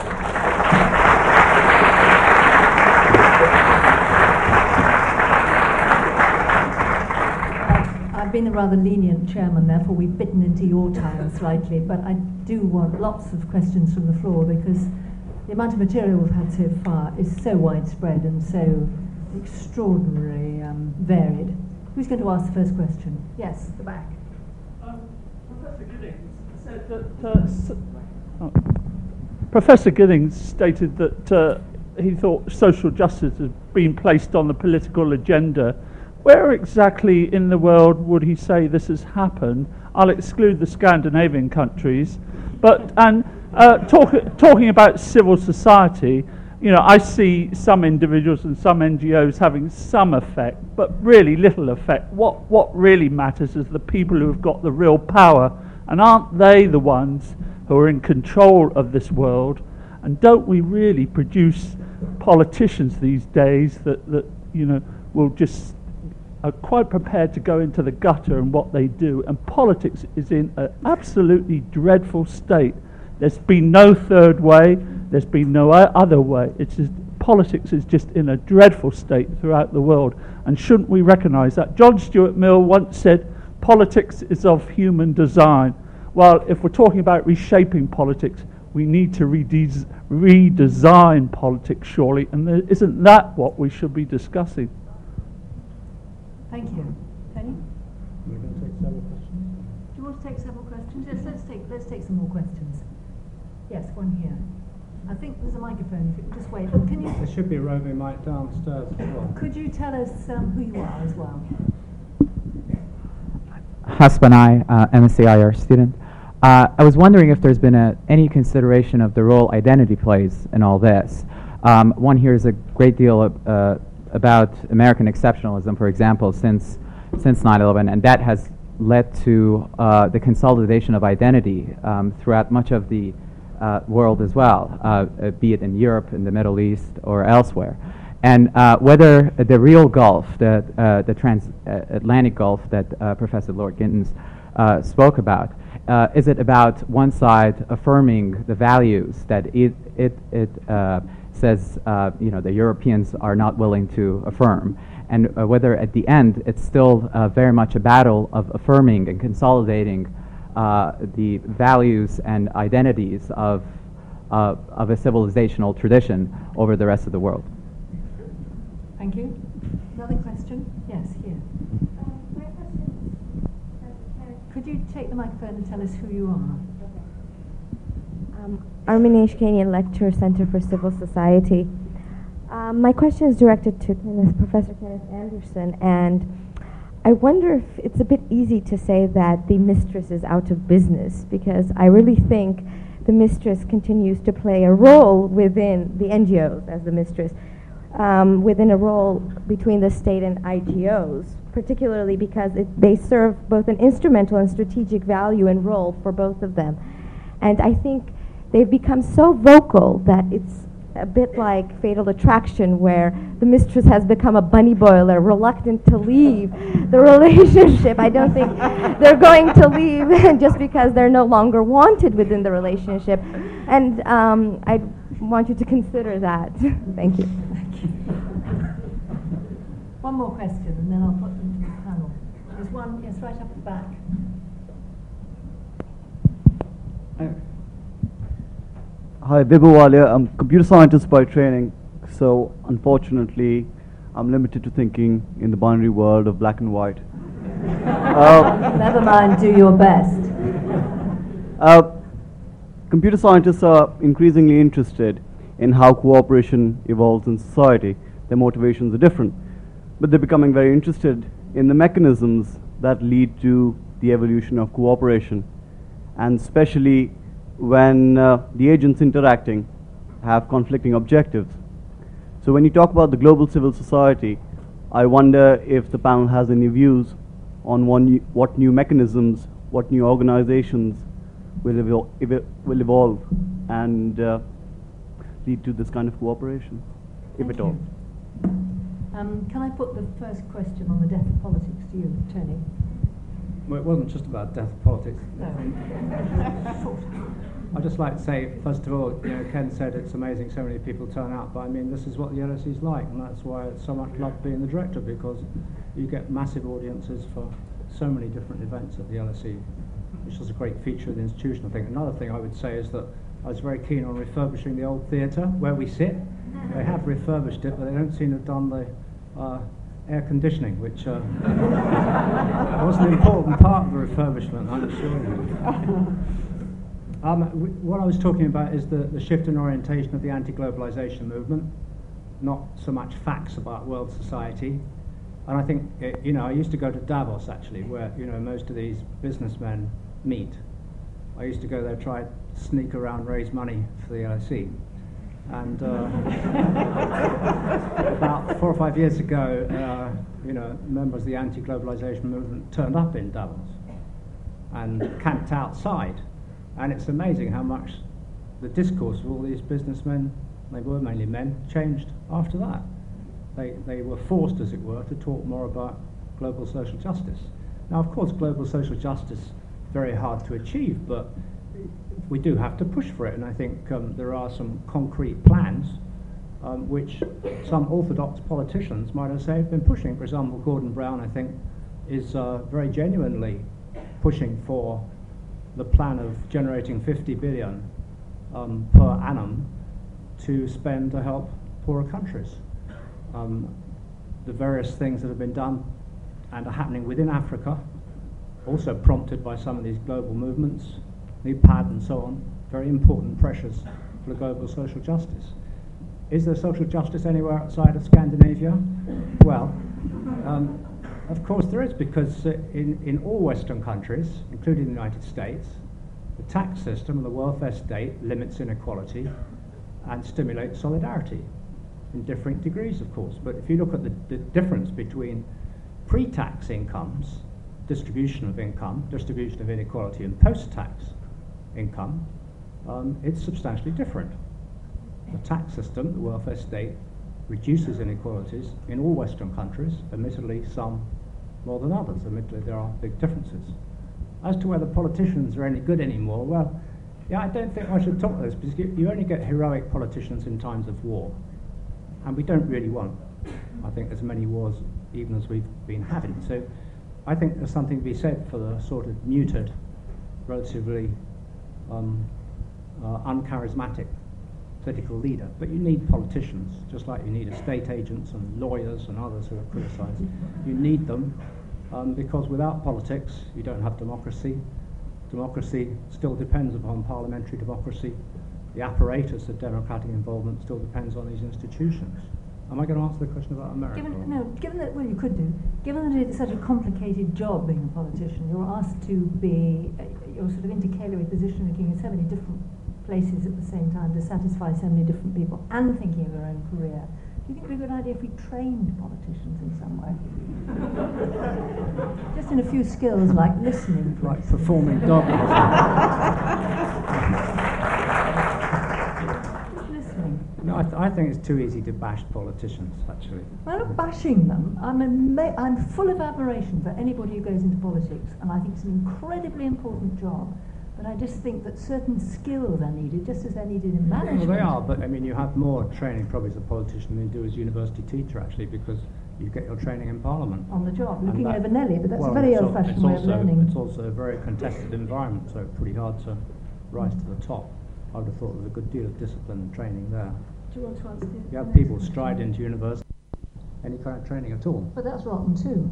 I've been a rather lenient chairman, therefore we've bitten into your time slightly, but I do want lots of questions from the floor, because the amount of material we've had so far is so widespread and so extraordinarily um, varied. Who's going to ask the first question? Yes, the back. Um, Professor Giddings said that uh, s- oh. Professor Giddings stated that uh, he thought social justice had been placed on the political agenda. Where exactly in the world would he say this has happened? I'll exclude the Scandinavian countries, but and uh, talk, talking about civil society, you know, I see some individuals and some N G Os having some effect, but really little effect. What what really matters is the people who have got the real power, and aren't they the ones who are in control of this world? And don't we really produce politicians these days that, that you know, will just are quite prepared to go into the gutter in what they do? And politics is in an absolutely dreadful state. There's been no third way. There's been no other way. It's just, politics is just in a dreadful state throughout the world. And shouldn't we recognise that? John Stuart Mill once said, politics is of human design. Well, if we're talking about reshaping politics, we need to redes- redesign politics, surely. And there, isn't that what we should be discussing? Thank you. Penny? We're going to take several questions. Do you want to take several questions? Yes, let's take, let's take some more questions. Yes, one here. I think there's a microphone, if you could just wait. Can you, There should be a roving mic downstairs as well. could you tell us um, who you are as well? Hasban I, uh, M S c I R student. Uh, I was wondering if there's been a, any consideration of the role identity plays in all this. Um, one hears a great deal of, uh, about American exceptionalism, for example, since since nine eleven, and that has led to uh, the consolidation of identity um, throughout much of the uh, world as well, uh, uh, be it in Europe, in the Middle East, or elsewhere. And uh, whether the real Gulf, the, uh, the transatlantic Gulf that uh, Professor Lord Ginton uh, spoke about, uh, is it about one side affirming the values that it, it, it uh, says uh, you know, the Europeans are not willing to affirm, and uh, whether at the end it's still uh, very much a battle of affirming and consolidating uh, the values and identities of, uh, of a civilizational tradition over the rest of the world. Thank you. Another question? Yes, here. Could you take the microphone and tell us who you are? Um, Armin Ashkanian, Lecturer, Center for Civil Society. Um, my question is directed to Kenneth, Professor Kenneth Anderson, and I wonder if it's a bit easy to say that the mistress is out of business, because I really think the mistress continues to play a role within the N G Os as the mistress, um, within a role between the state and I G Os, particularly because it, they serve both an instrumental and strategic value and role for both of them. And I think they've become so vocal that it's a bit like Fatal Attraction, where the mistress has become a bunny boiler, reluctant to leave the relationship. I don't think they're going to leave just because they're no longer wanted within the relationship. And um, I want you to consider that. Thank you. Thank you. One more question, and then I'll put them to the panel. There's one, yes, right up at the back. Hi, Vibhu Walia. I'm a computer scientist by training, so unfortunately I'm limited to thinking in the binary world of black and white. uh, Never mind, do your best. uh, computer scientists are increasingly interested in how cooperation evolves in society. Their motivations are different, but they're becoming very interested in the mechanisms that lead to the evolution of cooperation, and especially when uh, the agents interacting have conflicting objectives. So when you talk about the global civil society, I wonder if the panel has any views on one new, what new mechanisms, what new organizations will, evol ev will evolve and uh, lead to this kind of cooperation, if Thank at all. you. Um, can I put the first question on the death of politics to you, Tony? Well, it wasn't just about death of politics. No. I'd just like to say, first of all, you know, Ken said it's amazing so many people turn out, but I mean, this is what the L S E is like, and that's why it's so much love being the director, because you get massive audiences for so many different events at the L S E, which is a great feature of the institution, I think. Another thing I would say is that I was very keen on refurbishing the old theatre where we sit. They have refurbished it, but they don't seem to have done the uh, air conditioning, which uh, was an important part of the refurbishment, I'm sure. Um, w what I was talking about is the, the shift in orientation of the anti-globalization movement, not so much facts about world society. And I think, it, you know, I used to go to Davos, actually, where, you know, most of these businessmen meet. I used to go there, try to sneak around, raise money for the L S E. And uh, about four or five years ago, uh, you know, members of the anti-globalization movement turned up in Davos and camped outside. And it's amazing how much the discourse of all these businessmen, they were mainly men, changed after that. They, they were forced, as it were, to talk more about global social justice. Now, of course, global social justice is very hard to achieve, but we do have to push for it, and I think um, there are some concrete plans um, which some orthodox politicians might have say have been pushing. For example, Gordon Brown, I think, is uh, very genuinely pushing for the plan of generating fifty billion um, per annum to spend to help poorer countries. Um, the various things that have been done and are happening within Africa, also prompted by some of these global movements, N P A D and so on, very important pressures for global social justice. Is there social justice anywhere outside of Scandinavia? Well, um, of course there is, because uh, in, in all Western countries, including the United States, the tax system and the welfare state limits inequality and stimulates solidarity in different degrees, of course. But if you look at the, the difference between pre-tax incomes, distribution of income, distribution of inequality, and post-tax income, um, it's substantially different. The tax system, the welfare state, reduces inequalities in all Western countries, admittedly some more than others. Admittedly there are big differences. As to whether politicians are any good anymore, well, yeah, I don't think I should talk about this, because you, you only get heroic politicians in times of war, and we don't really want, I think, as many wars even as we've been having. So I think there's something to be said for the sort of muted, relatively um, uh, uncharismatic political leader. But you need politicians, just like you need estate agents and lawyers and others who are criticised. You need them um, because without politics you don't have democracy. Democracy still depends upon parliamentary democracy. The apparatus of democratic involvement still depends on these institutions. Am I going to answer the question about America? Given, no, given that, well, you could do. Given that it's such a complicated job being a politician, you're asked to be, uh, you're sort of intercalary position, looking in so many different places at the same time to satisfy so many different people and thinking of your own career. Do you think it would be a good idea if we trained politicians in some way? Just in a few skills like listening. Like performing dog. No, I, th I think it's too easy to bash politicians, actually. Well, I'm not bashing them. I'm, ama I'm full of admiration for anybody who goes into politics, and I think it's an incredibly important job. But I just think that certain skills are needed, just as they're needed in management. Well, they are, but I mean, you have more training probably as a politician than you do as a university teacher, actually, because you get your training in Parliament. On the job, And looking that, over Nelly, but that's well, a very it's old-fashioned al way of learning. It's also a very contested environment, so it's pretty hard to rise to the top. I would have thought there was a good deal of discipline and training there. Do you want to answer You have people stride into university, any kind of training at all. But that's rotten too.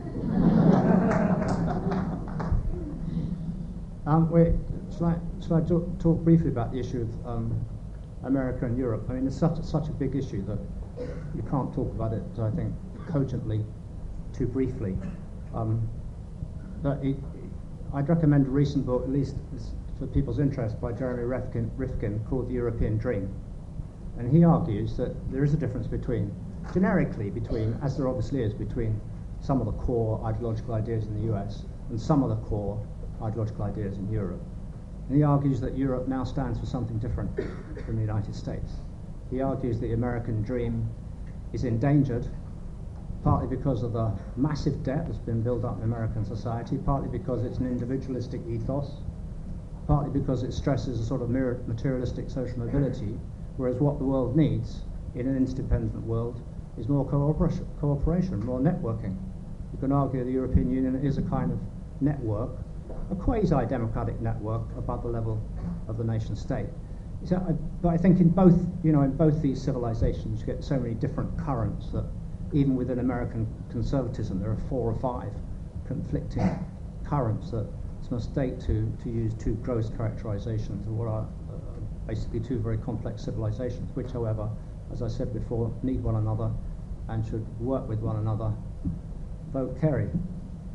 um, wait, shall I, shall I talk, talk briefly about the issue of um, America and Europe? I mean, it's such a, such a big issue that you can't talk about it, I think, cogently, too briefly. Um, but it, I'd recommend a recent book, at least for people's interest, by Jeremy Rifkin, Rifkin called The European Dream. And he argues that there is a difference between, generically between, as there obviously is, between some of the core ideological ideas in the U S and some of the core ideological ideas in Europe. And he argues that Europe now stands for something different from the United States. He argues the American dream is endangered, partly because of the massive debt that's been built up in American society, partly because it's an individualistic ethos, partly because it stresses a sort of materialistic social mobility, whereas what the world needs in an interdependent world is more cooperation, cooperation, more networking. You can argue the European Union is a kind of network, a quasi-democratic network above the level of the nation state. So, I, but I think in both, you know, in both these civilizations, you get so many different currents that even within American conservatism, there are four or five conflicting currents that it's a mistake to, to use two gross characterizations of what are uh, basically two very complex civilizations, which, however, as I said before, need one another and should work with one another. Vote Kerry.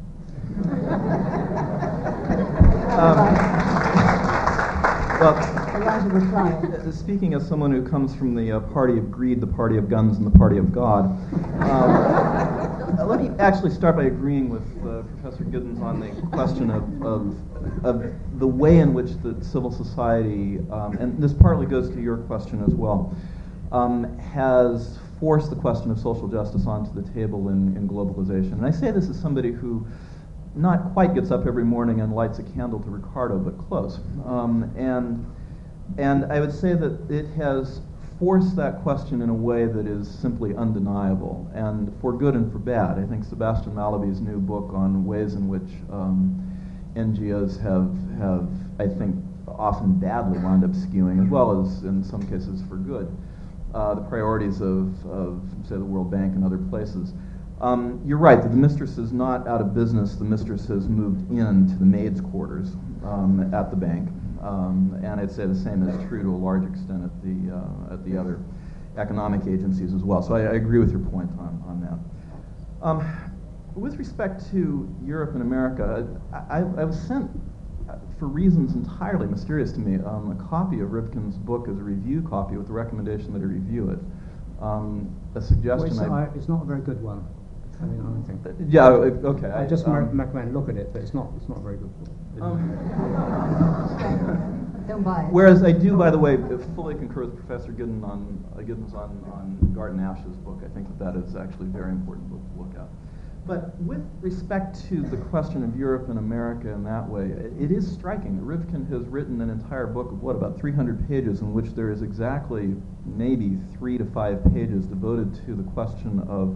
um, well, a right of reply. Uh, Speaking as someone who comes from the uh, party of greed, the party of guns, and the party of God, um, uh, let me actually start by agreeing with uh, Professor Giddens on the question of, of, of the way in which the civil society, um, and this partly goes to your question as well, um, has forced the question of social justice onto the table in, in globalization. And I say this as somebody who not quite gets up every morning and lights a candle to Ricardo, but close. Um, and and I would say that it has forced that question in a way that is simply undeniable, and for good and for bad. I think Sebastian Malaby's new book on ways in which um, N G Os have have I think often badly wound up skewing, as well as in some cases for good, uh, the priorities of, of say the World Bank and other places. Um, you're right that the mistress is not out of business. The mistress has moved into the maids' quarters um, at the bank, um, and I'd say the same is true to a large extent at the uh, at the other economic agencies as well. So I, I agree with your point on on that. Um, with respect to Europe and America, I, I, I was sent, for reasons entirely mysterious to me, um, a copy of Rivkin's book as a review copy with the recommendation that I review it. Um, a suggestion. Well, I, it's, uh, it's not a very good one. I mean, I don't think. Yeah. Okay. I just um, recommend look at it, but it's not. It's not a very good book. Um, Don't buy it. Whereas I do, by the way, fully concur with Professor Giddens on uh, Giddens on, on Garton Ash's book. I think that that is actually a very important book to look at. But with respect to the question of Europe and America in that way, it, it is striking that Rivkin has written an entire book of what, about three hundred pages, in which there is exactly maybe three to five pages devoted to the question of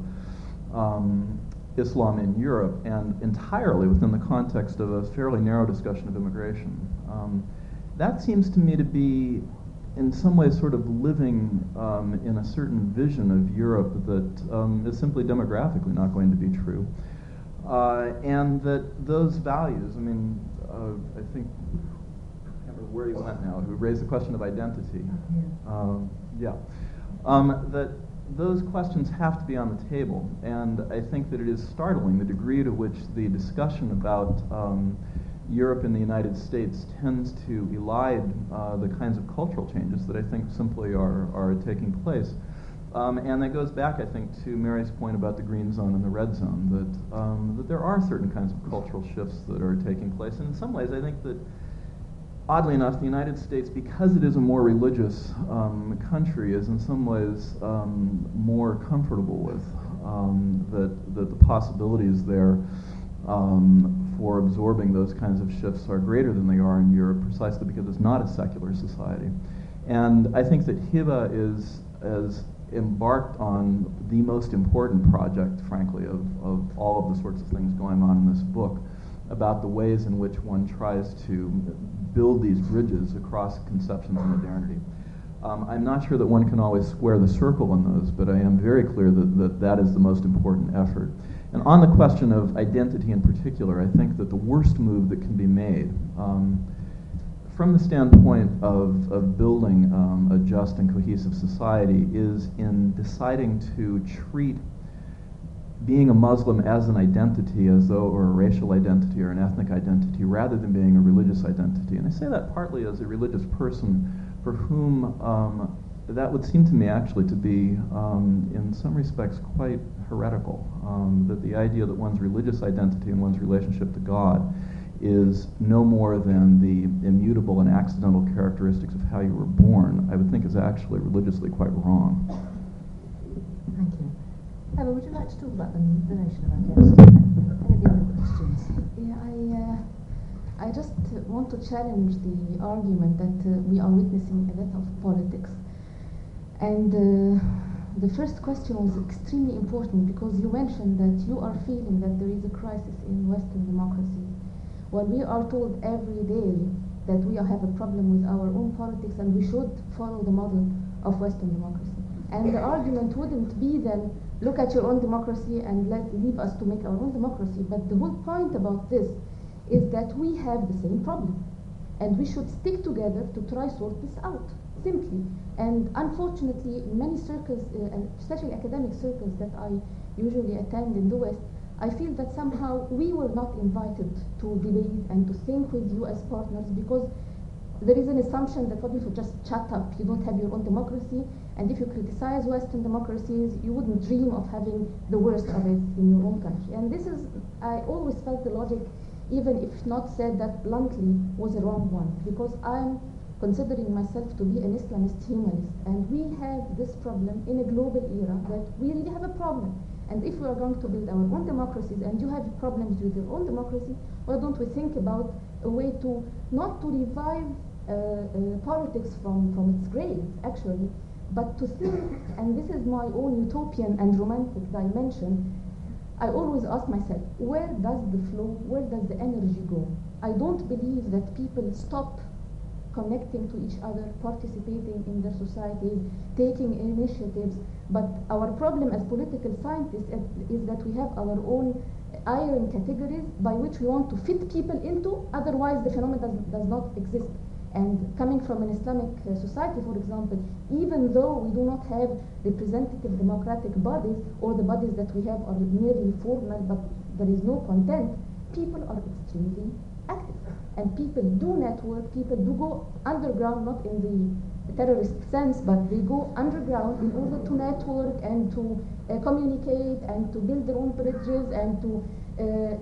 um, Islam in Europe, and entirely within the context of a fairly narrow discussion of immigration. Um, that seems to me to be, in some ways, sort of living um, in a certain vision of Europe that um, is simply demographically not going to be true. Uh, and that those values, I mean, uh, I think, I can't remember where he went now, who raised the question of identity. Yeah. Um, yeah. Um, that those questions have to be on the table. And I think that it is startling the degree to which the discussion about um, Europe and the United States tends to elide uh, the kinds of cultural changes that I think simply are, are taking place. Um, and that goes back, I think, to Mary's point about the green zone and the red zone, that, um, that there are certain kinds of cultural shifts that are taking place. And in some ways, I think that, oddly enough, the United States, because it is a more religious um, country, is in some ways um, more comfortable with um, that, that the possibilities there um, for absorbing those kinds of shifts are greater than they are in Europe, precisely because it's not a secular society. And I think that Hiba is as embarked on the most important project, frankly, of, of all of the sorts of things going on in this book, about the ways in which one tries to build these bridges across conceptions of modernity. Um, I'm not sure that one can always square the circle on those, but I am very clear that that, that is the most important effort. And on the question of identity in particular, I think that the worst move that can be made, um, from the standpoint of, of building um, a just and cohesive society, is in deciding to treat being a Muslim as an identity, as though, or a racial identity or an ethnic identity, rather than being a religious identity. And I say that partly as a religious person for whom um, that would seem to me actually to be, um, in some respects, quite heretical. Um, that the idea that one's religious identity and one's relationship to God is no more than the immutable and accidental characteristics of how you were born, I would think is actually religiously quite wrong. Thank you. Emma, would you like to talk about the, the nation of our guest? Any of the other questions? Yeah, I, uh, I just uh, want to challenge the argument that uh, we are witnessing a death of politics. And uh, the first question was extremely important because you mentioned that you are feeling that there is a crisis in Western democracies. Well, we are told every day that we have a problem with our own politics and we should follow the model of Western democracy. And the argument wouldn't be then, look at your own democracy and let leave us to make our own democracy. But the whole point about this is that we have the same problem. And we should stick together to try sort this out, simply. And unfortunately, in many circles, uh, and especially academic circles that I usually attend in the West, I feel that somehow we were not invited to debate and to think with you as partners, because there is an assumption that what if you just shut up, you don't have your own democracy, and if you criticize Western democracies, you wouldn't dream of having the worst of it in your own country. And this is, I always felt the logic, even if not said that bluntly, was a wrong one, because I'm considering myself to be an Islamist humanist, and we have this problem in a global era that we really have a problem. And if we are going to build our own democracies, and you have problems with your own democracy, why don't we think about a way to not to revive uh, uh, politics from, from its grave, actually, but to think, and this is my own utopian and romantic dimension, I always ask myself, where does the flow, where does the energy go? I don't believe that people stop connecting to each other, participating in their societies, taking initiatives, but our problem as political scientists is that we have our own iron categories by which we want to fit people into, otherwise the phenomenon does, does not exist. And coming from an Islamic uh, society, for example, even though we do not have representative democratic bodies, or the bodies that we have are merely formal but there is no content, people are extremely active. And people do network, people do go underground, not in the terrorist sense, but they go underground in order to network and to uh, communicate and to build their own bridges and to uh, uh,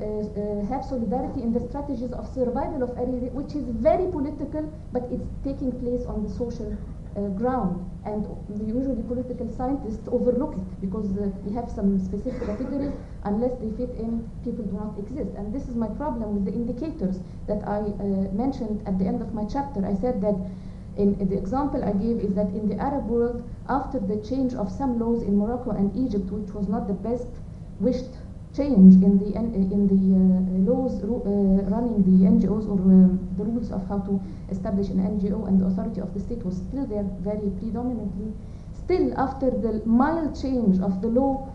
uh, have solidarity in the strategies of survival of area, which is very political, but it's taking place on the social uh, ground. And usually political scientists overlook it because uh, we have some specific categories. Unless they fit in, people do not exist. And this is my problem with the indicators that I uh, mentioned at the end of my chapter. I said that in, in the example I gave is that in the Arab world, after the change of some laws in Morocco and Egypt, which was not the best wished change in the in the uh, laws uh, running the N G Os, or um, the rules of how to establish an N G O, and the authority of the state was still there very predominantly. Still, after the mild change of the law,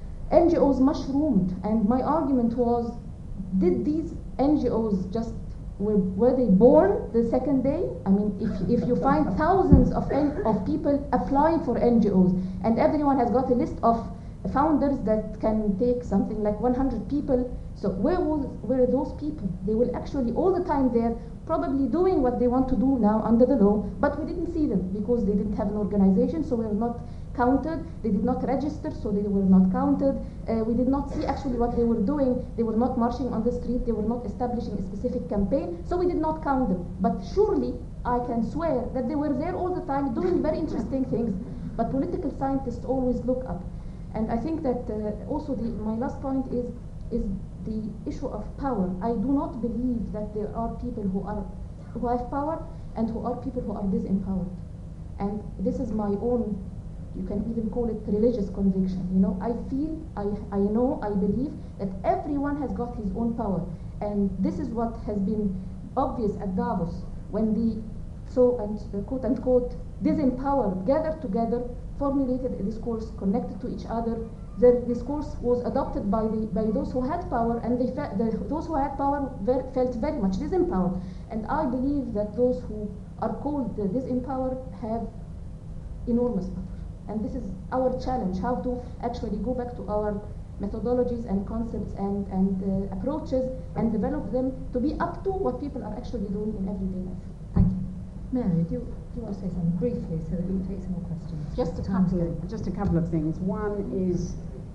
N G Os mushroomed, and my argument was, did these N G Os just were, were they born the second day? I mean, if if you find thousands of N of people applying for N G Os, and everyone has got a list of founders that can take something like one hundred people, so where was were those people? They were actually all the time there, probably doing what they want to do now under the law, but we didn't see them because they didn't have an organization, so we were not counted. They did not register, so they were not counted. Uh, we did not see actually what they were doing. They were not marching on the street. They were not establishing a specific campaign, so we did not count them. But surely I can swear that they were there all the time doing very interesting things, but political scientists always look up. And I think that uh, also the, my last point is is the issue of power. I do not believe that there are people who are who have power and who are people who are disempowered. And this is my own, you can even call it religious conviction. You know, I feel, I, I know, I believe that everyone has got his own power. And this is what has been obvious at Davos, when the so and uh, quote unquote disempowered gathered together, formulated a discourse, connected to each other. The discourse was adopted by the by those who had power, and they fe the, those who had power ver felt very much disempowered. And I believe that those who are called uh, disempowered have enormous power. And this is our challenge: how to actually go back to our methodologies and concepts and and uh, approaches and develop them to be up to what people are actually doing in everyday life. Thank you. Mary, do you, do you want to say something briefly so that we can take some more questions? Just a couple of, just a couple of things. One is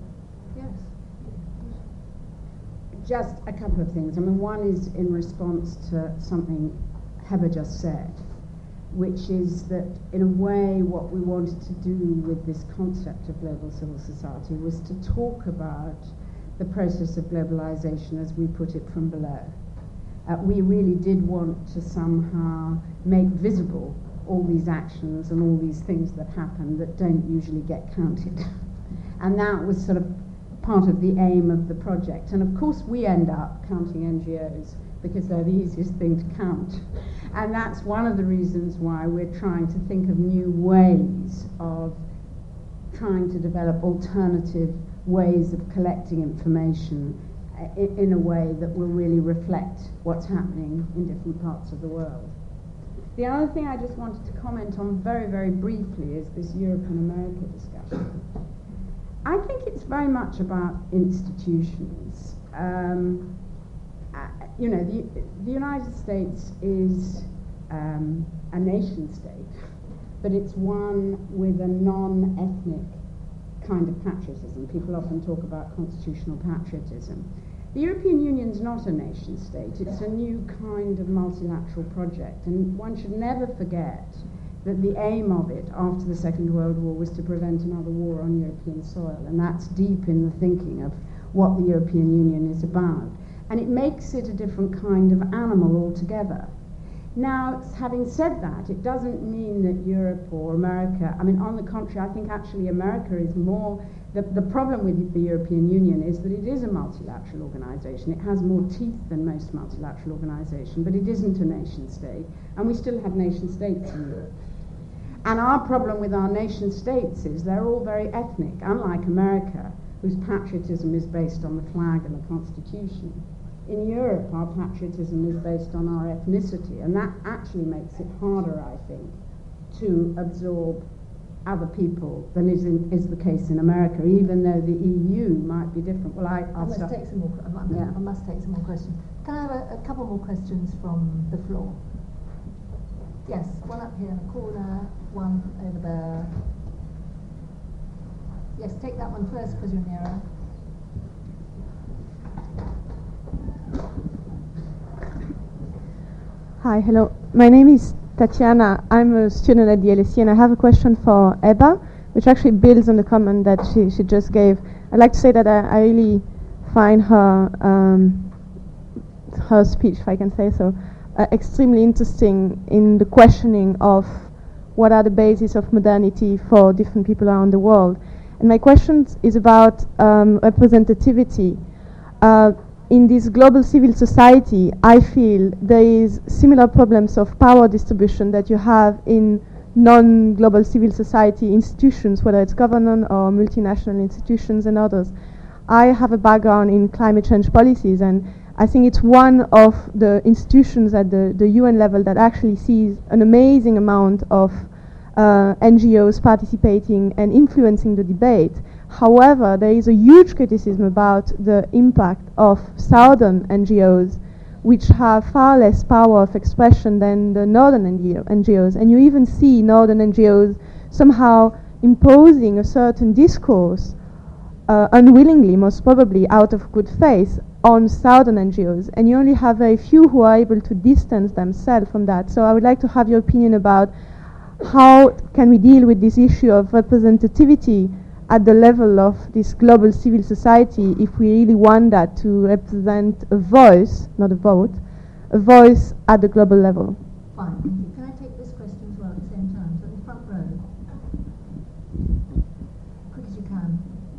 yes. Just a couple of things. I mean, one is in response to something Heba just said, which is that in a way what we wanted to do with this concept of global civil society was to talk about the process of globalization as we put it from below. Uh, we really did want to somehow make visible all these actions and all these things that happen that don't usually get counted. And that was sort of part of the aim of the project. And of course we end up counting N G Os because they're the easiest thing to count. And that's one of the reasons why we're trying to think of new ways of trying to develop alternative ways of collecting information in, in a way that will really reflect what's happening in different parts of the world. The other thing I just wanted to comment on very, very briefly is this Europe and America discussion. I think it's very much about institutions. Um, uh, you know, the, the United States is um, a nation state, but it's one with a non-ethnic kind of patriotism. People often talk about constitutional patriotism. The European Union is not a nation state. It's a new kind of multilateral project, and one should never forget that the aim of it after the Second World War was to prevent another war on European soil, and that's deep in the thinking of what the European Union is about. And it makes it a different kind of animal altogether. Now, having said that, it doesn't mean that Europe or America, I mean, on the contrary, I think actually America is more, the, the problem with the European Union is that it is a multilateral organization. It has more teeth than most multilateral organizations, but it isn't a nation state, and we still have nation states in Europe. And our problem with our nation states is they're all very ethnic, unlike America, whose patriotism is based on the flag and the Constitution. In Europe, our patriotism is based on our ethnicity, and that actually makes it harder, I think, to absorb other people than is, in, is the case in America, even though the E U might be different. Well, I, I'll I must stop. take some more. I must, Yeah. I must take some more questions. Can I have a, a couple more questions from the floor? Yes, one up here in the corner, one over there. Yes, take that one first because you're nearer. Hi, hello. My name is Tatiana. I'm a student at the L S E, and I have a question for Eba, which actually builds on the comment that she, she just gave. I'd like to say that I, I really find her um, her speech, if I can say so, uh, extremely interesting in the questioning of what are the bases of modernity for different people around the world. And my question is about um, representativity. Uh, in this global civil society, I feel there is similar problems of power distribution that you have in non-global civil society institutions, whether it's government or multinational institutions and others. I have a background in climate change policies, and I think it's one of the institutions at the, the U N level that actually sees an amazing amount of uh, N G Os participating and influencing the debate. However, there is a huge criticism about the impact of southern N G Os, which have far less power of expression than the northern N G Os. And you even see northern N G Os somehow imposing a certain discourse, uh, unwillingly, most probably out of good faith, on southern N G Os. And you only have very few who are able to distance themselves from that. So I would like to have your opinion about how can we deal with this issue of representativity at the level of this global civil society if we really want that to represent a voice, not a vote, a voice at the global level. Fine, thank you. Can I take this question as well at the same time? So in the front row. Quick as you can.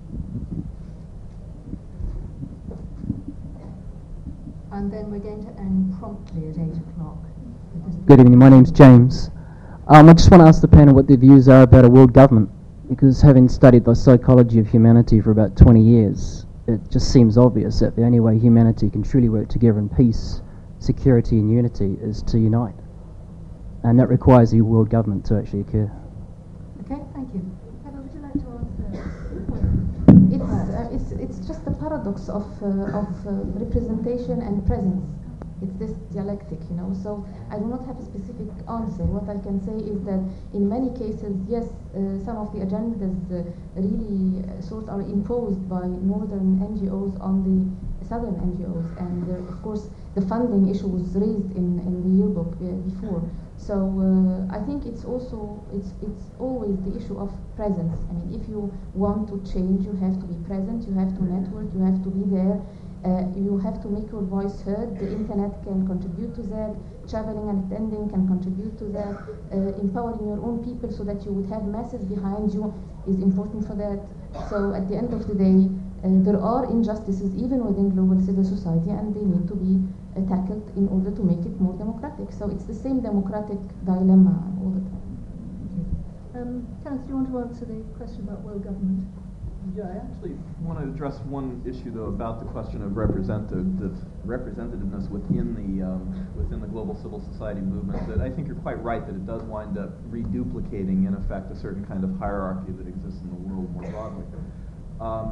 And then we're going to end promptly at eight o'clock. Good evening, my name's James. Um, I just want to ask the panel what their views are about a world government, because having studied the psychology of humanity for about twenty years, it just seems obvious that the only way humanity can truly work together in peace, security and unity is to unite. And that requires a world government to actually occur. Okay, thank you. Heather, would you like to answer? It's, uh, it's, it's just the paradox of, uh, of uh, representation and presence. It's this dialectic, you know, so I do not have a specific answer. What I can say is that in many cases, yes, uh, some of the agendas uh, really uh, sort are imposed by northern N G Os on the southern N G Os, and uh, of course the funding issue was raised in, in the yearbook uh, before. So uh, I think it's also, it's, it's always the issue of presence. I mean, if you want to change, you have to be present, you have to network, you have to be there. Uh, you have to make your voice heard. The internet can contribute to that. Traveling and attending can contribute to that. Uh, empowering your own people so that you would have masses behind you is important for that. So at the end of the day, uh, there are injustices even within global civil society, and they need to be uh, tackled in order to make it more democratic. So it's the same democratic dilemma all the time. Um, Kenneth, do you want to answer the question about world government? Yeah, I actually want to address one issue though about the question of representative representativeness within the um, within the global civil society movement. That I think you're quite right that it does wind up reduplicating in effect a certain kind of hierarchy that exists in the world more broadly. Um,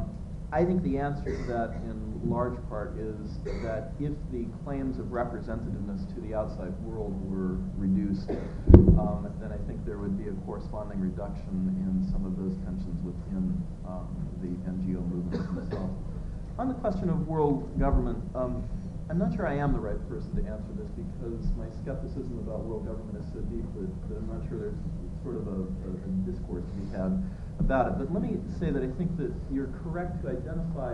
I think the answer to that in large part is that if the claims of representativeness to the outside world were reduced, um, then I think there would be a corresponding reduction in some of those tensions within um, the N G O movements themselves. On the question of world government, um, I'm not sure I am the right person to answer this because my skepticism about world government is so deep that, that I'm not sure there's sort of a, a, a discourse to be had about it. But let me say that I think that you're correct to identify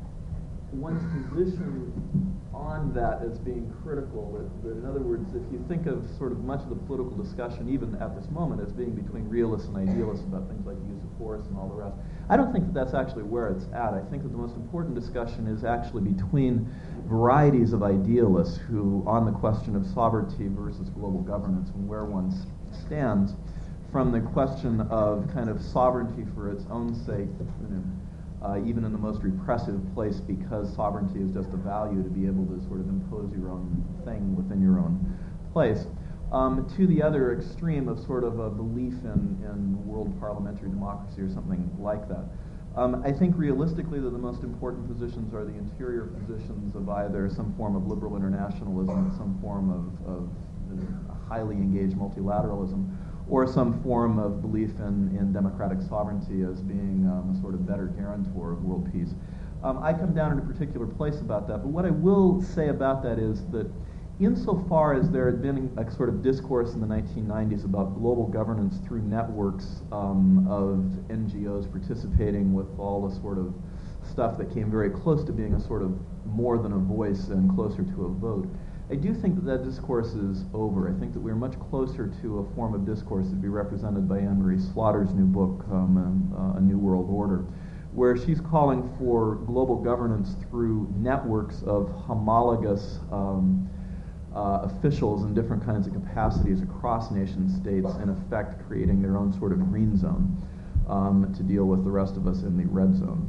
one's position on that as being critical. That, that in other words, if you think of sort of much of the political discussion, even at this moment, as being between realists and idealists about things like use of force and all the rest, I don't think that that's actually where it's at. I think that the most important discussion is actually between varieties of idealists who, on the question of sovereignty versus global governance and where one s- stands, from the question of kind of sovereignty for its own sake, you know, uh, even in the most repressive place, because sovereignty is just a value to be able to sort of impose your own thing within your own place, um, to the other extreme of sort of a belief in, in world parliamentary democracy or something like that. Um, I think realistically that the most important positions are the interior positions of either some form of liberal internationalism, some form of, of highly engaged multilateralism, or some form of belief in, in democratic sovereignty as being um, a sort of better guarantor of world peace. Um, I come down in a particular place about that, but what I will say about that is that insofar as there had been a sort of discourse in the nineteen nineties about global governance through networks um, of N G Os participating with all the sort of stuff that came very close to being a sort of more than a voice and closer to a vote, I do think that that discourse is over. I think that we're much closer to a form of discourse to be represented by Anne-Marie Slaughter's new book, um, uh, A New World Order, where she's calling for global governance through networks of homologous um, uh, officials in different kinds of capacities across nation states, in effect creating their own sort of green zone um, to deal with the rest of us in the red zone.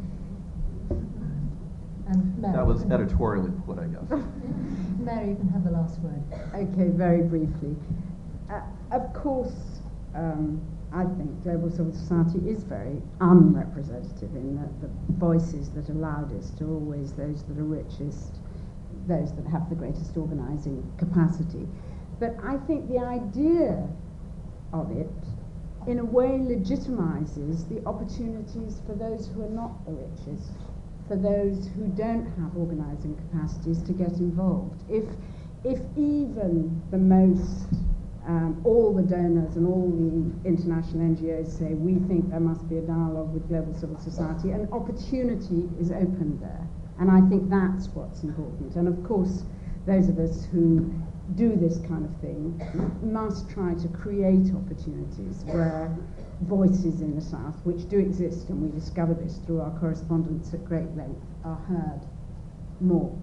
And Mary, that was editorially put, I guess. Mary, you can have the last word. Okay, very briefly. Uh, of course, um, I think global civil society is very unrepresentative in that the voices that are loudest are always those that are richest, those that have the greatest organising capacity. But I think the idea of it, in a way, legitimizes the opportunities for those who are not the richest, for those who don't have organising capacities to get involved. If, if even the most, um, all the donors and all the international N G Os say, we think there must be a dialogue with global civil society, an opportunity is opened there. And I think that's what's important. And of course, those of us who do this kind of thing must try to create opportunities where voices in the South, which do exist, and we discover this through our correspondence at great length, are heard more.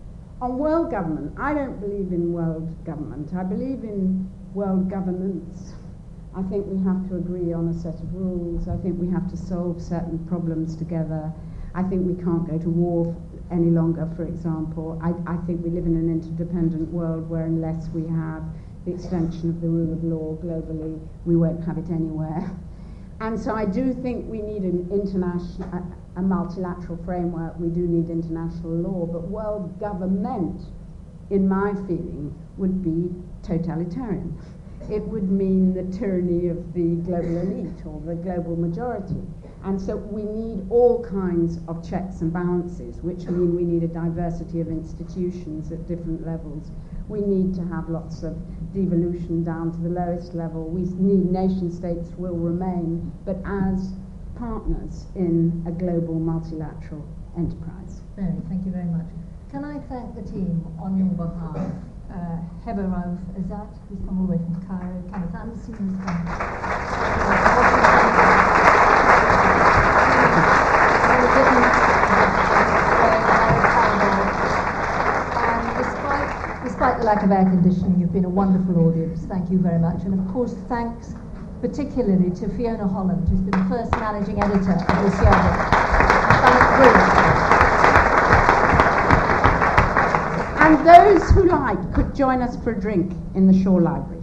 On world government, I don't believe in world government. I believe in world governance. I think we have to agree on a set of rules. I think we have to solve certain problems together. I think we can't go to war any longer, for example. I, I think we live in an interdependent world where unless we have the extension of the rule of law globally, we won't have it anywhere. And so I do think we need an international, a, a multilateral framework. We do need international law, but world government, in my feeling, would be totalitarian. It would mean the tyranny of the global elite or the global majority. And so we need all kinds of checks and balances, which mean we need a diversity of institutions at different levels. We need to have lots of devolution down to the lowest level. We need nation states will remain, but as partners in a global multilateral enterprise. Mary, thank you very much. Can I thank the team on your behalf? Uh, Heba Rauf Azat, who's come all the way from Cairo, Kenneth Anderson, who's come Despite the lack of air conditioning, you've been a wonderful audience. Thank you very much. And of course, thanks particularly to Fiona Holland, who's been the first managing editor of this yearbook. And those who like could join us for a drink in the Shaw Library.